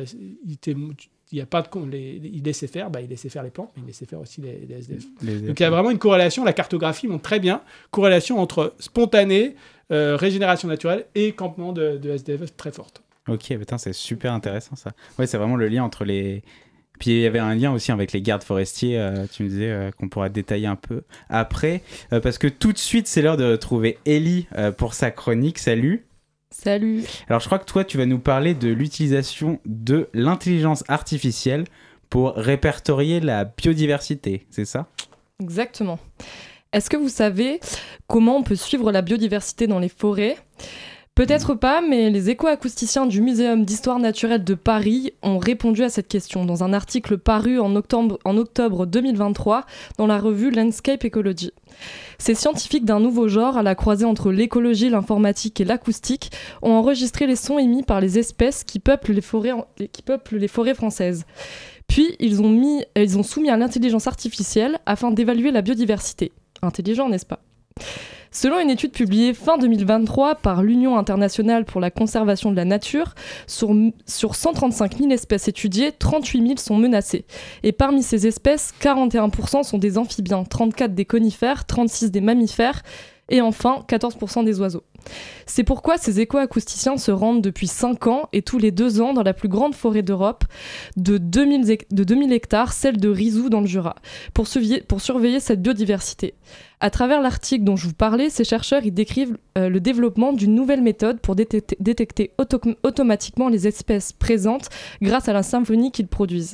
il n'y a pas de il laissait faire, il laissait faire les plantes, mais il laissait faire aussi les SDF. Donc il y a vraiment une corrélation, la cartographie montre très bien, corrélation entre spontané, régénération naturelle et campement de SDF très forte. Ok, putain, c'est super intéressant ça. Ouais, c'est vraiment le lien entre les... Puis il y avait un lien aussi avec les gardes forestiers, tu me disais qu'on pourra détailler un peu après, parce que tout de suite c'est l'heure de retrouver Ellie pour sa chronique. Salut. Salut. Alors je crois que toi tu vas nous parler de l'utilisation de l'intelligence artificielle pour répertorier la biodiversité, c'est ça ? Exactement. Est-ce que vous savez comment on peut suivre la biodiversité dans les forêts ? Peut-être pas, mais les écoacousticiens du Muséum d'histoire naturelle de Paris ont répondu à cette question dans un article paru en octobre 2023 dans la revue Landscape Ecology. Ces scientifiques d'un nouveau genre, à la croisée entre l'écologie, l'informatique et l'acoustique, ont enregistré les sons émis par les espèces qui peuplent les forêts françaises. Puis, ils ont soumis à l'intelligence artificielle afin d'évaluer la biodiversité. Intelligent, n'est-ce pas ? Selon une étude publiée fin 2023 par l'Union internationale pour la conservation de la nature, sur 135 000 espèces étudiées, 38 000 sont menacées. Et parmi ces espèces, 41% sont des amphibiens, 34% des conifères, 36% des mammifères et enfin 14% des oiseaux. C'est pourquoi ces écoacousticiens se rendent depuis 5 ans et tous les 2 ans dans la plus grande forêt d'Europe de 2000 hectares, celle de Rizou dans le Jura, pour surveiller cette biodiversité. À travers l'article dont je vous parlais, ces chercheurs y décrivent le développement d'une nouvelle méthode pour détecter automatiquement les espèces présentes grâce à la symphonie qu'ils produisent.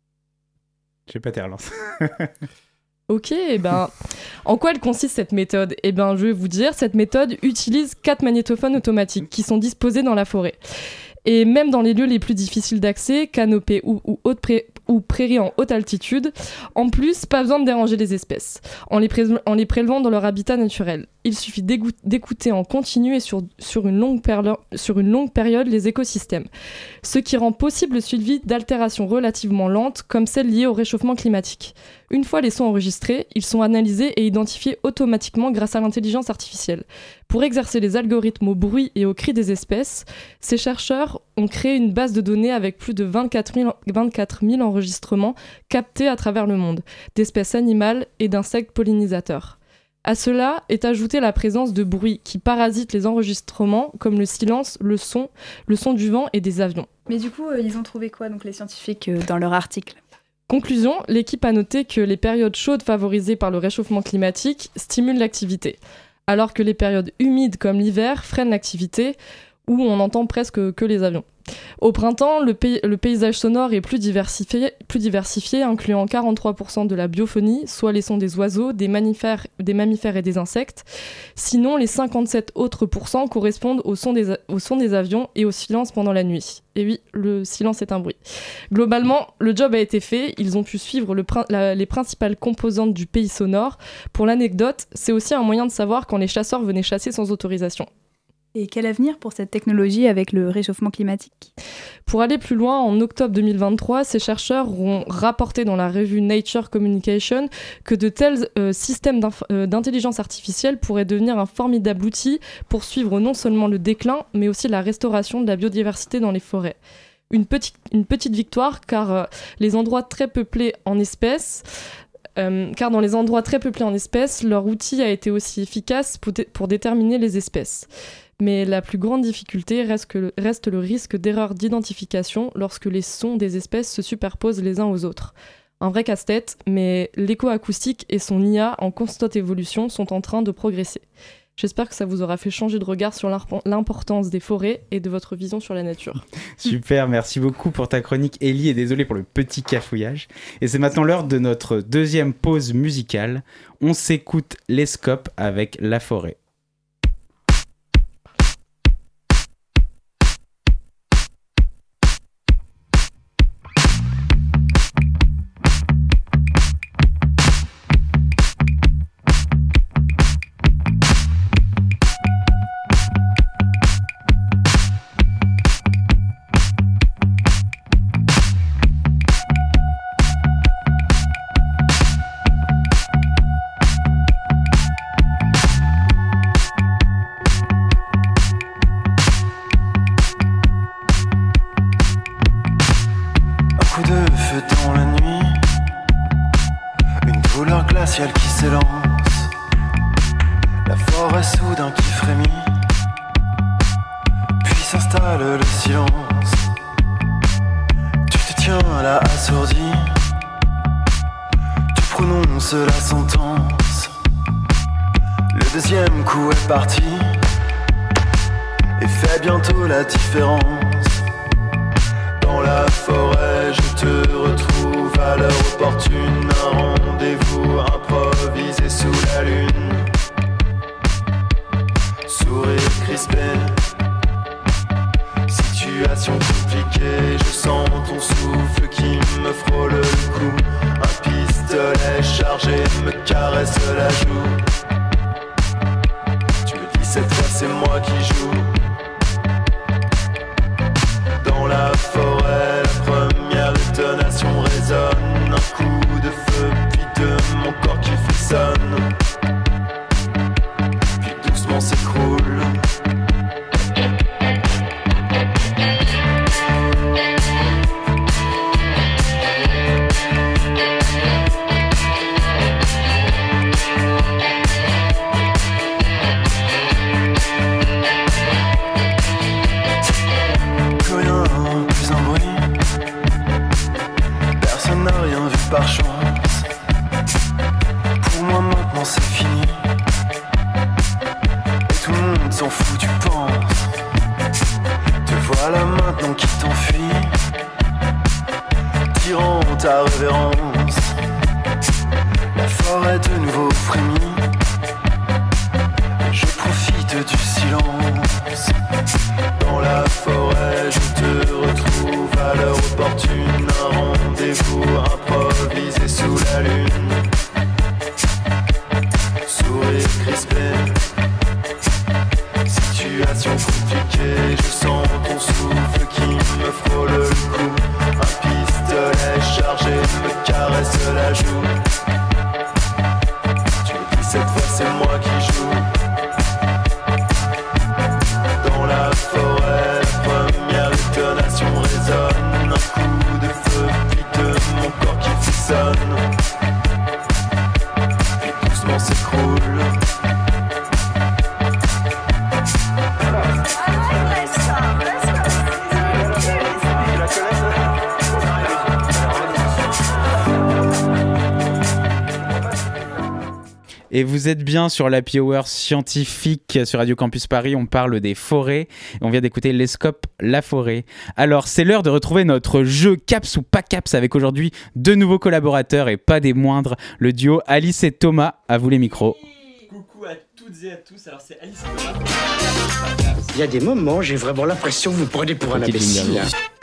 Je vais pas te relancer. Ok, en quoi elle consiste cette méthode ? Je vais vous dire, cette méthode utilise 4 magnétophones automatiques qui sont disposés dans la forêt. Et même dans les lieux les plus difficiles d'accès, canopées ou prairies en haute altitude, en plus, pas besoin de déranger les espèces, en les prélevant dans leur habitat naturel. Il suffit d'écouter en continu et sur une longue période les écosystèmes, ce qui rend possible le suivi d'altérations relativement lentes, comme celles liées au réchauffement climatique. Une fois les sons enregistrés, ils sont analysés et identifiés automatiquement grâce à l'intelligence artificielle. Pour exercer les algorithmes au bruit et au cri des espèces, ces chercheurs ont créé une base de données avec plus de 24 000 enregistrements captés à travers le monde, d'espèces animales et d'insectes pollinisateurs. À cela est ajoutée la présence de bruits qui parasitent les enregistrements, comme le silence, le son du vent et des avions. Mais du coup, ils ont trouvé quoi, donc les scientifiques, dans leur article ? Conclusion, l'équipe a noté que les périodes chaudes favorisées par le réchauffement climatique stimulent l'activité, alors que les périodes humides comme l'hiver freinent l'activité, où on entend presque que les avions. Au printemps, le paysage sonore est plus diversifié, incluant 43% de la biophonie, soit les sons des oiseaux, des mammifères et des insectes. Sinon, les 57 autres % correspondent au son des avions et au silence pendant la nuit. Et oui, le silence est un bruit. Globalement, le job a été fait, ils ont pu suivre les principales composantes du pays sonore. Pour l'anecdote, c'est aussi un moyen de savoir quand les chasseurs venaient chasser sans autorisation. Et quel avenir pour cette technologie avec le réchauffement climatique ? Pour aller plus loin, en octobre 2023, ces chercheurs ont rapporté dans la revue Nature Communication que de tels systèmes d'intelligence artificielle pourraient devenir un formidable outil pour suivre non seulement le déclin, mais aussi la restauration de la biodiversité dans les forêts. Une petite victoire, car dans les endroits très peuplés en espèces, leur outil a été aussi efficace pour déterminer les espèces. Mais la plus grande difficulté reste le risque d'erreur d'identification lorsque les sons des espèces se superposent les uns aux autres. Un vrai casse-tête, mais l'écoacoustique et son IA en constante évolution sont en train de progresser. J'espère que ça vous aura fait changer de regard sur l'importance des forêts et de votre vision sur la nature. Super, merci beaucoup pour ta chronique, Ellie, et désolé pour le petit cafouillage. Et c'est maintenant l'heure de notre deuxième pause musicale. On s'écoute les Scopes avec La Forêt. Qui s'élance, la forêt soudain qui frémit, puis s'installe le silence. Tu te tiens là assourdi, tu prononces la sentence. Le deuxième coup est parti et fait bientôt la différence. Dans la forêt, je te retrouve à l'heure opportune. Un rendez-vous improvisé sous la lune. Sourire crispé, situation compliquée. Je sens ton souffle qui me frôle le cou. Un pistolet chargé me caresse la joue. Tu me dis cette fois c'est moi qui joue. Dans la forêt, la première détonation résonne. Un coup de feu, puis de mon corps qui frissonne. Puis doucement s'écroule. Par chance, pour moi maintenant c'est fini. Et tout le monde s'en fout, tu penses. Te voilà maintenant qui t'enfuis, tirant ta révérence. La forêt de nouveau frémit, et je profite du silence. Dans la forêt, je te retrouve à l'heure opportune. Un rendez-vous improvisé sous la lune. Sourire crispé, situation compliquée. Je sens ton souffle qui me frôle le cou. Un pistolet chargé me caresse la joue. Tu me dis cette fois c'est moi qui joue. Dans la forêt, la première détonation résonne. Un coup de feu, puis de mon corps qui frissonne. Puis doucement s'écroule. Et vous êtes bien sur l'Happy Hour scientifique sur Radio Campus Paris. On parle des forêts. Et on vient d'écouter Lescope, la forêt. Alors, c'est l'heure de retrouver notre jeu Caps ou pas Caps avec aujourd'hui 2 nouveaux collaborateurs et pas des moindres. Le duo Alice et Thomas. À vous les micros. Coucou à toutes et à tous. Alors, c'est Alice et Thomas. Il y a des moments, j'ai vraiment l'impression que vous prenez pour un imbécile.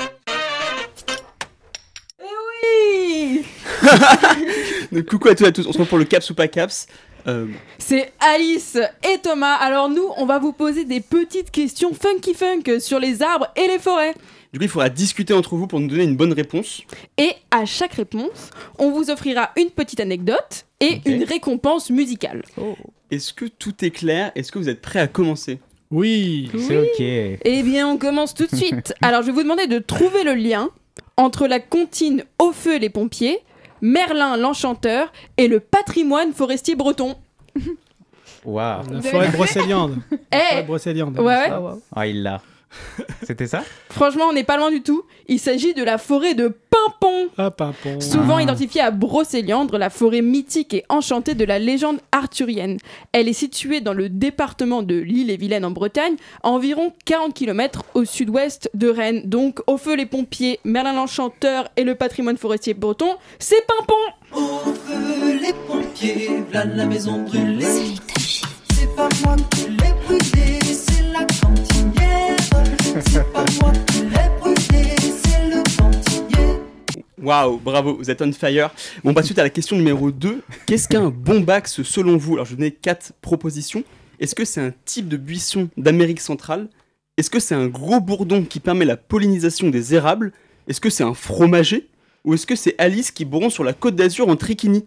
Oui. Donc, coucou à toutes et à tous. On se retrouve pour le Caps ou pas Caps. C'est Alice et Thomas. Alors nous, on va vous poser des petites questions funky funk sur les arbres et les forêts. Du coup, il faudra discuter entre vous pour nous donner une bonne réponse. Et à chaque réponse, on vous offrira une petite anecdote et une récompense musicale. Est-ce que tout est clair? Est-ce que vous êtes prêts à commencer? Oui, c'est ok. Eh bien, on commence tout de suite. Alors, je vais vous demander de trouver le lien entre la comptine Au feu les pompiers, Merlin l'enchanteur et le patrimoine forestier breton. Waouh. La forêt de Brocéliande. Ouais. Ah, il l'a. C'était ça? Franchement, on n'est pas loin du tout. Il s'agit de la forêt de Pimpon. Ah, Pimpon. Souvent identifiée à Brocéliande, la forêt mythique et enchantée de la légende arthurienne. Elle est située dans le département de l'Ille-et-Vilaine en Bretagne, à environ 40 km au sud-ouest de Rennes. Donc, Au feu les pompiers, Merlin l'enchanteur et le patrimoine forestier breton, c'est Pimpon. Au feu les pompiers, v'là la maison brûlée. C'est pas moi qui l'ai brûlée, c'est la cantinière. C'est pas moi qui l'ai brûlée, c'est le cantinier. Waouh, bravo, vous êtes on fire. Bon, on passe suite à la question numéro 2. Qu'est-ce qu'un bombax selon vous? Alors, je vais donner 4 propositions. Est-ce que c'est un type de buisson d'Amérique centrale? Est-ce que c'est un gros bourdon qui permet la pollinisation des érables? Est-ce que c'est un fromager? Ou est-ce que c'est Alice qui bourronne sur la Côte d'Azur en trikini?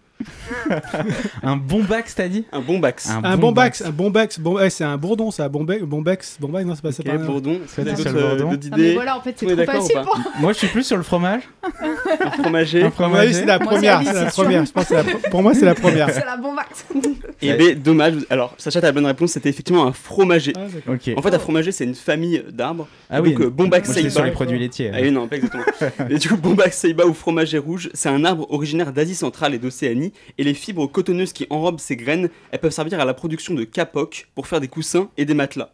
Un bombax, t'as dit? Un bombax. Un bombax. C'est un bourdon, ça. Bombax, non, c'est pas ça. Bourdon. C'est bourdon. Mais voilà, en fait, c'est trop facile pour moi. Je suis plus sur le fromage. Un fromager. Un fromager, c'est la première. Je pense que pour moi, c'est la première. C'est la bombax. Et ben, dommage. Alors, Sacha, ta bonne réponse, c'était effectivement un fromager. Ok. En fait, un fromager, c'est une famille d'arbres. Ah donc, oui. Bombax Moi, je suis Seiba. sur les produits laitiers. Ah oui, non, pas exactement. Et du coup, Bombax Seiba ou fromager rouge, c'est un arbre originaire d'Asie centrale et d'Océanie. Et les fibres cotonneuses qui enrobent ces graines, elles peuvent servir à la production de capocs pour faire des coussins et des matelas.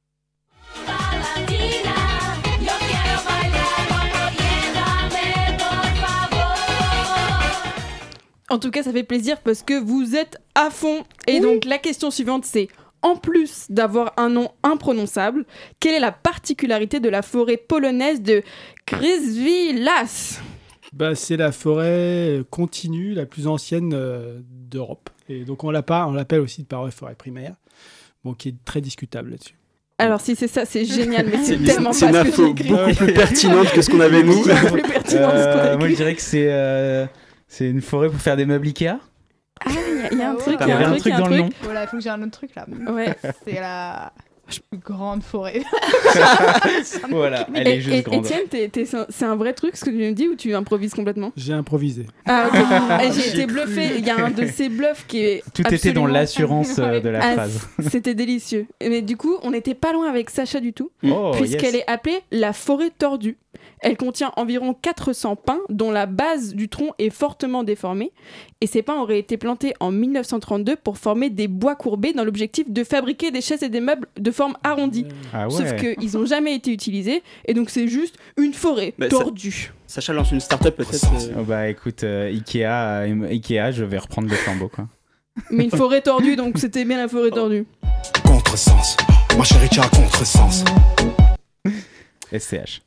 En tout cas, ça fait plaisir parce que vous êtes à fond. Et donc, la question suivante, c'est... En plus d'avoir un nom imprononçable, quelle est la particularité de la forêt polonaise de Krzwilas? C'est la forêt continue, la plus ancienne d'Europe. Et donc on l'appelle aussi de forêt primaire, qui est très discutable là-dessus. Alors si c'est ça, c'est génial, mais c'est tellement c'est pas une ce que j'ai info écrit. beaucoup plus pertinente que ce qu'on avait nous. Beaucoup plus pertinente que ce qu'on a écrit. Moi, je dirais que c'est une forêt pour faire des meubles Ikea. Ah, il y a un truc, Il y avait un truc dans le nom. Voilà, il faut que j'ai un autre truc là. Ouais. C'est la plus grande forêt. Voilà, elle est juste grande. Étienne, c'est un vrai truc ce que tu me dis ou tu improvises complètement? J'ai improvisé. Ah ok. J'ai été bluffé. Il y a un de ces bluffs qui est Tout était dans l'assurance de la phrase. C'était délicieux. Mais du coup, on n'était pas loin avec Sacha du tout, puisqu'elle est appelée la forêt tordue. Elle contient environ 400 pins dont la base du tronc est fortement déformée. Et ces pins auraient été plantés en 1932 pour former des bois courbés dans l'objectif de fabriquer des chaises et des meubles de forme arrondie. Ah ouais. Sauf qu'ils n'ont jamais été utilisés et donc c'est juste une forêt tordue. Sacha lance une start-up peut-être. Écoute, Ikea, je vais reprendre le flambeau quoi. Mais une forêt tordue, donc c'était bien la forêt tordue. Contresens, ma chérie, tu as contresens. SCH.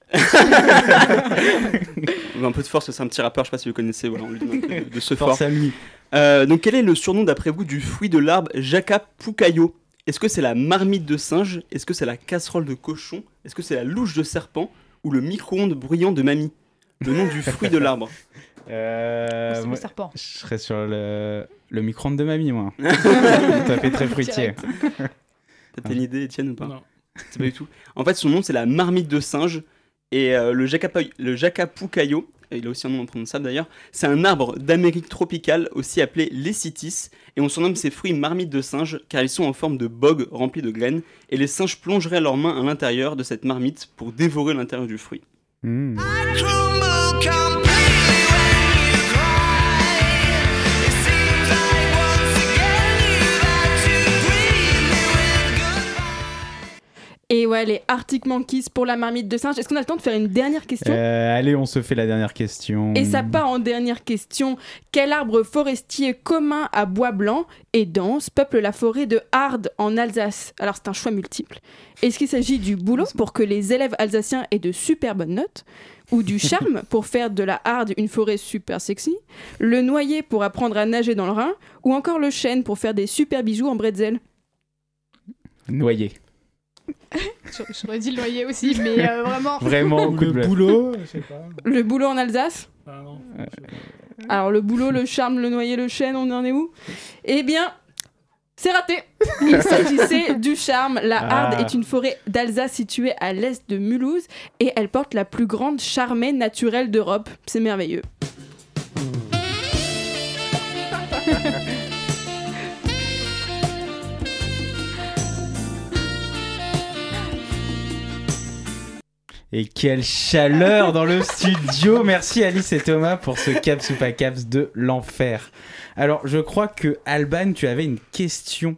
Un peu de force, c'est un petit rappeur, je sais pas si vous connaissez, voilà, on lui donne un peu de ce force à lui. Donc quel est le surnom d'après vous du fruit de l'arbre Jacapucayo? Est-ce que c'est la marmite de singe? Est-ce que c'est la casserole de cochon? Est-ce que c'est la louche de serpent? Ou le micro-ondes bruyant de mamie? Le nom du fruit de l'arbre. C'est le moi, serpent. Je serais sur le micro-ondes de mamie, moi. Ça fait très fruitier. T'as une idée, Étienne, ou pas? Non. C'est pas du tout. En fait, son nom, c'est la marmite de singe. Et le Jacapucayo, il a aussi un nom imprononçable d'ailleurs, c'est un arbre d'Amérique tropicale, aussi appelé lécitis. Et on surnomme ces fruits marmites de singe car ils sont en forme de bog rempli de graines. Et les singes plongeraient leurs mains à l'intérieur de cette marmite pour dévorer l'intérieur du fruit. Arctic Monkeys pour la marmite de singe. Est-ce qu'on a le temps de faire une dernière question ? Allez, on se fait la dernière question. Et ça part en dernière question. Quel arbre forestier commun à bois blanc et dense peuple la forêt de Hardes en Alsace ? Alors c'est un choix multiple. Est-ce qu'il s'agit du bouleau pour que les élèves alsaciens aient de super bonnes notes ? Ou du charme pour faire de la Harde une forêt super sexy ? Le noyer pour apprendre à nager dans le Rhin ? Ou encore le chêne pour faire des super bijoux en bretzel ? Noyer. J'aurais dit le noyer aussi, mais vraiment. Vraiment, coup de Le bluff. boulot, je sais pas. Le bouleau en Alsace ? Ah non, je sais pas. Alors le boulot, le charme, le noyer, le chêne, on en est où ? Eh bien, c'est raté. Il s'agissait du charme. La Harde est une forêt d'Alsace située à l'est de Mulhouse et elle porte la plus grande charmée naturelle d'Europe. C'est merveilleux. Et quelle chaleur dans le studio. Merci Alice et Thomas pour ce Caps ou pas Caps de l'enfer. Alors, je crois que Alban, tu avais une question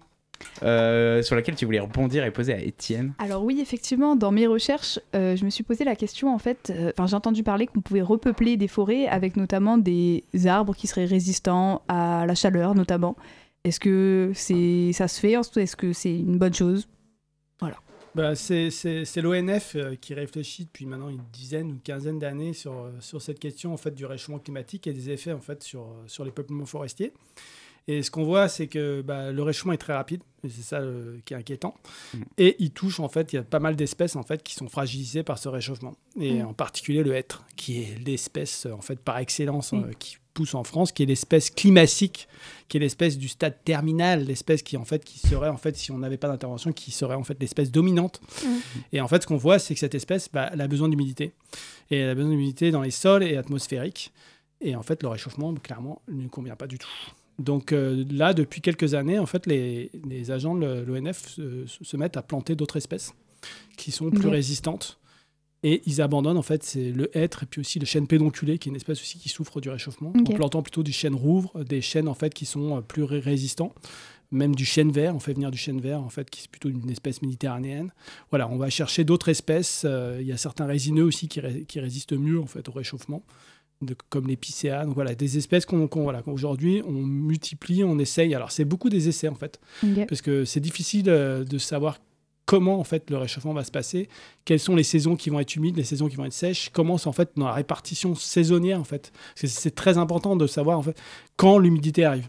sur laquelle tu voulais rebondir et poser à Étienne. Alors oui, effectivement, dans mes recherches, je me suis posé la question, en fait, j'ai entendu parler qu'on pouvait repeupler des forêts avec notamment des arbres qui seraient résistants à la chaleur, notamment. Est-ce que ça se fait ? Est-ce que c'est une bonne chose ? Voilà. Bah, c'est l'ONF qui réfléchit depuis maintenant une dizaine ou une quinzaine d'années sur cette question en fait, du réchauffement climatique et des effets en fait, sur les peuplements forestiers. Et ce qu'on voit, c'est que le réchauffement est très rapide, et c'est ça qui est inquiétant. Et il touche, en fait, il y a pas mal d'espèces en fait, qui sont fragilisées par ce réchauffement. Et en particulier le hêtre, qui est l'espèce en fait, par excellence qui pousse en France, qui est l'espèce climatique, qui est l'espèce du stade terminal, l'espèce qui serait, en fait, si on n'avait pas d'intervention, qui serait en fait l'espèce dominante. Et en fait, ce qu'on voit, c'est que cette espèce, elle a besoin d'humidité. Et elle a besoin d'humidité dans les sols et atmosphériques. Et en fait, le réchauffement, clairement, ne convient pas du tout. Donc là, depuis quelques années, en fait, les agents de l'ONF se mettent à planter d'autres espèces qui sont plus résistantes. Et ils abandonnent, en fait, c'est le hêtre et puis aussi le chêne pédonculé, qui est une espèce aussi qui souffre du réchauffement, en plantant plutôt du chêne rouvre, des chênes, en fait, qui sont plus résistants. Même du chêne vert, on fait venir du chêne vert, en fait, qui est plutôt une espèce méditerranéenne. Voilà, on va chercher d'autres espèces. Il y a certains résineux aussi qui résistent mieux, en fait, au réchauffement. Comme les Picea, donc voilà, des espèces qu'aujourd'hui on multiplie, on essaye. Alors c'est beaucoup des essais en fait, parce que c'est difficile de savoir comment en fait le réchauffement va se passer, quelles sont les saisons qui vont être humides, les saisons qui vont être sèches, comment c'est en fait dans la répartition saisonnière en fait. Parce que c'est très important de savoir en fait quand l'humidité arrive.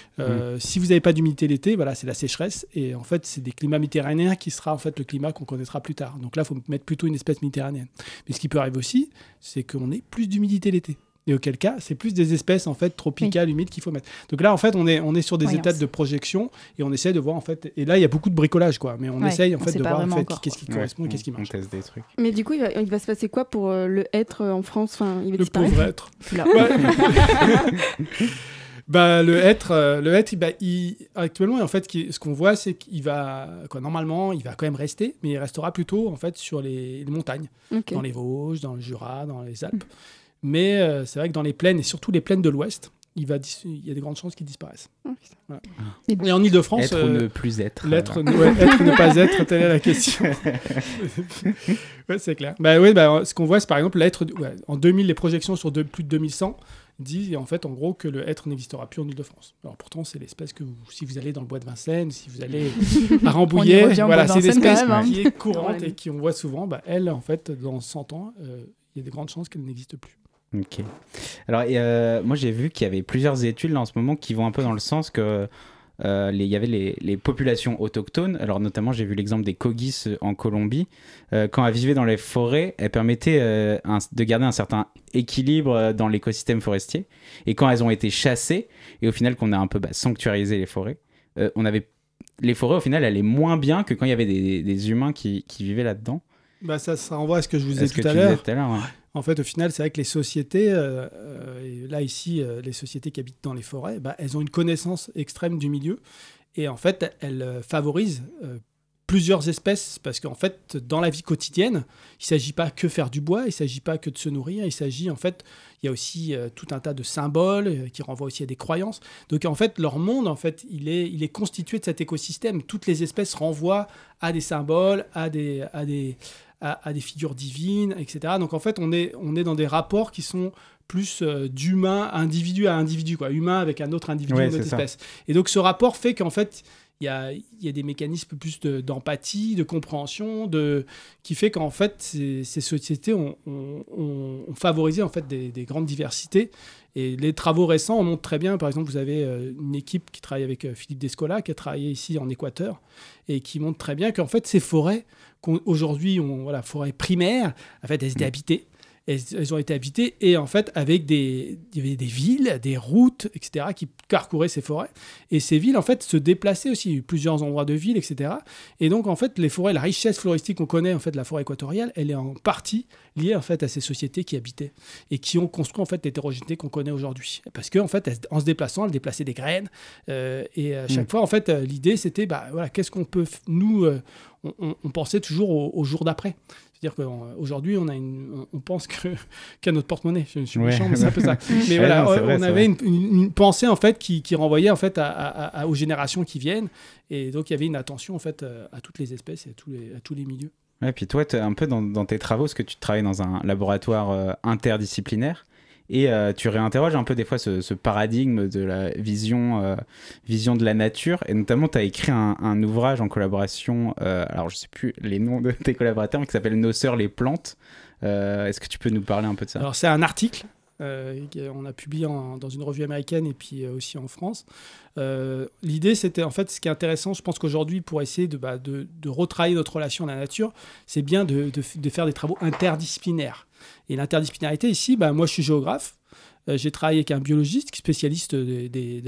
Si vous n'avez pas d'humidité l'été, voilà, c'est la sécheresse et en fait c'est des climats méditerranéens qui sera en fait le climat qu'on connaîtra plus tard. Donc là, il faut mettre plutôt une espèce méditerranéenne. Mais ce qui peut arriver aussi, c'est qu'on ait plus d'humidité l'été. Et auquel cas, c'est plus des espèces en fait tropicales, humides qu'il faut mettre. Donc là, en fait, on est sur des étapes de projection et on essaie de voir en fait. Et là, il y a beaucoup de bricolage, quoi. Mais on essaye en fait de voir en fait qu'est-ce qui correspond et qu'est-ce qui marche. On teste des trucs. Mais du coup, il va se passer quoi pour le hêtre en France ? Enfin, il va disparaître. Le pauvre hêtre. Le hêtre, actuellement, en fait, ce qu'on voit, c'est qu'il va, normalement, il va quand même rester, mais il restera plutôt en fait sur les montagnes, dans les Vosges, dans le Jura, dans les Alpes. Mais c'est vrai que dans les plaines, et surtout les plaines de l'Ouest, il y a des grandes chances qu'ils disparaissent. Voilà. Et en Ile-de-France... Être ou ne plus être. Être ou ne pas être, telle est la question. Ouais, c'est clair. Ce qu'on voit, c'est par exemple l'être... en 2000, les projections sur plus de 2100 disent en fait, en gros, que le hêtre n'existera plus en Ile-de-France. Alors pourtant, c'est l'espèce que si vous allez dans le bois de Vincennes, si vous allez à Rambouillet, voilà, c'est l'espèce qui est courante et qu'on voit souvent. Elle, en fait, dans 100 ans, il y a de grandes chances qu'elle n'existe plus. Ok. Alors, moi, j'ai vu qu'il y avait plusieurs études là, en ce moment qui vont un peu dans le sens que il y avait les populations autochtones. Alors, notamment, j'ai vu l'exemple des Kogis en Colombie. Quand elles vivaient dans les forêts, elles permettaient de garder un certain équilibre dans l'écosystème forestier. Et quand elles ont été chassées, et au final, qu'on a un peu sanctuarisé les forêts, les forêts, au final, allaient moins bien que quand il y avait des humains qui vivaient là-dedans. Ça renvoie à ce que je vous disais tout à l'heure. En fait, au final, c'est vrai que les sociétés, et là, ici, les sociétés qui habitent dans les forêts, elles ont une connaissance extrême du milieu. Et en fait, elles favorisent plusieurs espèces, parce qu'en fait, dans la vie quotidienne, il ne s'agit pas que faire du bois, il ne s'agit pas que de se nourrir, il s'agit en fait, il y a aussi tout un tas de symboles qui renvoient aussi à des croyances. Donc en fait, leur monde, en fait, il est constitué de cet écosystème. Toutes les espèces renvoient à des symboles, à des figures divines, etc. Donc en fait, on est dans des rapports qui sont plus d'humain, individu à individu, quoi. Humain avec un autre individu, une autre espèce. Et donc ce rapport fait qu'en fait, il y a des mécanismes plus d'empathie, de compréhension, qui fait qu'en fait, ces sociétés ont favorisé en fait, des grandes diversités. Et les travaux récents en montrent très bien. Par exemple, vous avez une équipe qui travaille avec Philippe Descola, qui a travaillé ici en Équateur, et qui montre très bien qu'en fait, ces forêts, qu'aujourd'hui, forêts primaires, en fait, elles étaient habitées. Elles ont été habitées et en fait avec il y avait des villes, des routes, etc. qui parcouraient ces forêts. Et ces villes en fait se déplaçaient aussi. Il y a eu plusieurs endroits de villes, etc. Et donc en fait les forêts, la richesse floristique qu'on connaît en fait de la forêt équatoriale, elle est en partie liée en fait à ces sociétés qui habitaient et qui ont construit en fait l'hétérogénéité qu'on connaît aujourd'hui. Parce que en fait en se déplaçant, elles déplaçaient des graines et à chaque fois en fait l'idée c'était qu'est-ce qu'on peut on pensait toujours au jour d'après. C'est-à-dire qu'aujourd'hui, on pense qu'à notre porte-monnaie. Je suis méchant, mais c'est un peu ça. Mais voilà, on avait une pensée en fait qui renvoyait en fait aux générations qui viennent, et donc il y avait une attention en fait à toutes les espèces et à tous les milieux. Ouais, puis toi, un peu dans tes travaux, parce que tu travailles dans un laboratoire interdisciplinaire. Et tu réinterroges un peu des fois ce paradigme de la vision de la nature. Et notamment, tu as écrit un ouvrage en collaboration, alors je ne sais plus les noms de tes collaborateurs, mais qui s'appelle Nos sœurs les plantes. Est-ce que tu peux nous parler un peu de ça ? Alors c'est un article on a publié dans une revue américaine et puis aussi en France. L'idée, c'était en fait ce qui est intéressant, je pense qu'aujourd'hui, pour essayer de retravailler notre relation à la nature, c'est bien de faire des travaux interdisciplinaires. Et l'interdisciplinarité ici, moi je suis géographe, j'ai travaillé avec un biologiste spécialiste des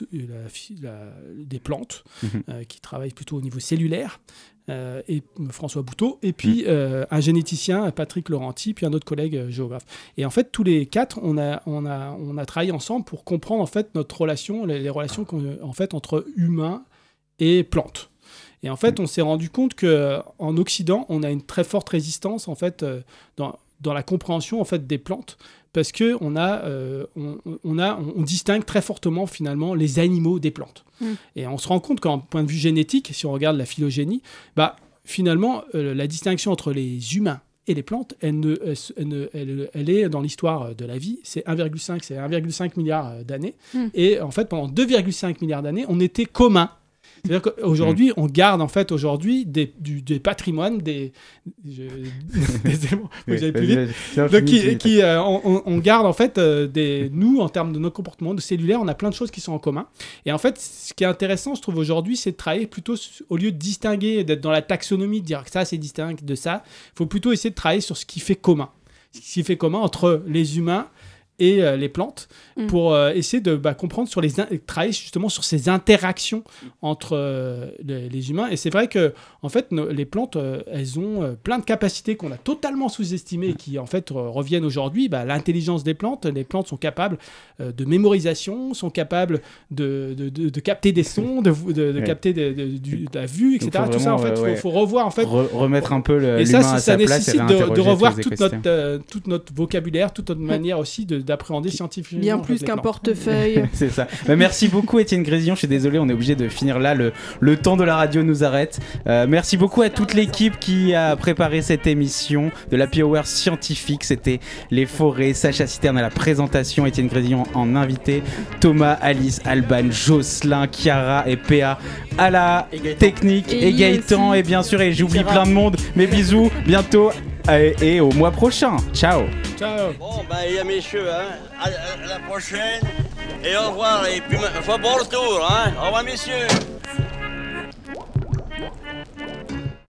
plantes, qui travaille plutôt au niveau cellulaire, et François Bouteau, et puis un généticien, Patrick Laurenti, puis un autre collègue géographe. Et en fait, tous les quatre, on a travaillé ensemble pour comprendre en fait notre relation, les relations en fait entre humains et plantes. Et en fait, on s'est rendu compte qu'en Occident, on a une très forte résistance en fait dans la compréhension en fait des plantes, parce que on distingue très fortement finalement les animaux des plantes. Et on se rend compte qu'en point de vue génétique, si on regarde la phylogénie, finalement la distinction entre les humains et les plantes, elle est dans l'histoire de la vie, c'est 1,5 milliard d'années. Et en fait, pendant 2,5 milliards d'années, on était communs. C'est-à-dire qu'aujourd'hui, on garde en fait des patrimoines, on garde en fait nous en termes de nos comportements de cellulaires, on a plein de choses qui sont en commun. Et en fait, ce qui est intéressant, je trouve aujourd'hui, c'est de travailler plutôt au lieu de distinguer, d'être dans la taxonomie, de dire que ça c'est distinct de ça. Il faut plutôt essayer de travailler sur ce qui fait commun, entre les humains et les plantes, pour essayer de comprendre travailler justement sur ces interactions entre les humains. Et c'est vrai que en fait les plantes elles ont plein de capacités qu'on a totalement sous-estimées et qui en fait reviennent aujourd'hui. L'intelligence des plantes, les plantes sont capables de mémorisation, sont capables de capter des sons, de capter de la vue, etc. Tout ça en fait faut revoir en fait, remettre un peu l'humain à ça sa place, nécessite de revoir tout notre vocabulaire, toute notre manière aussi d'appréhender scientifiquement. Bien plus qu'un portefeuille. C'est ça. Merci beaucoup Étienne Grésillon. Je suis désolé, on est obligé de finir là. Le temps de la radio nous arrête. Merci beaucoup à toute l'équipe qui a préparé cette émission de l'Happy Hour scientifique. C'était Les Forêts, Sacha Citerne à la présentation, Étienne Grésillon en invité, Thomas, Alice, Alban, Jocelyn, Chiara et PA à la technique, et Gaëtan, et bien sûr, et j'oublie plein de monde. Mais bisous, bientôt et au mois prochain. Ciao. Ciao. Bon, messieurs, à la prochaine. Et au revoir. Et puis, faut bon retour, hein. Au revoir, messieurs.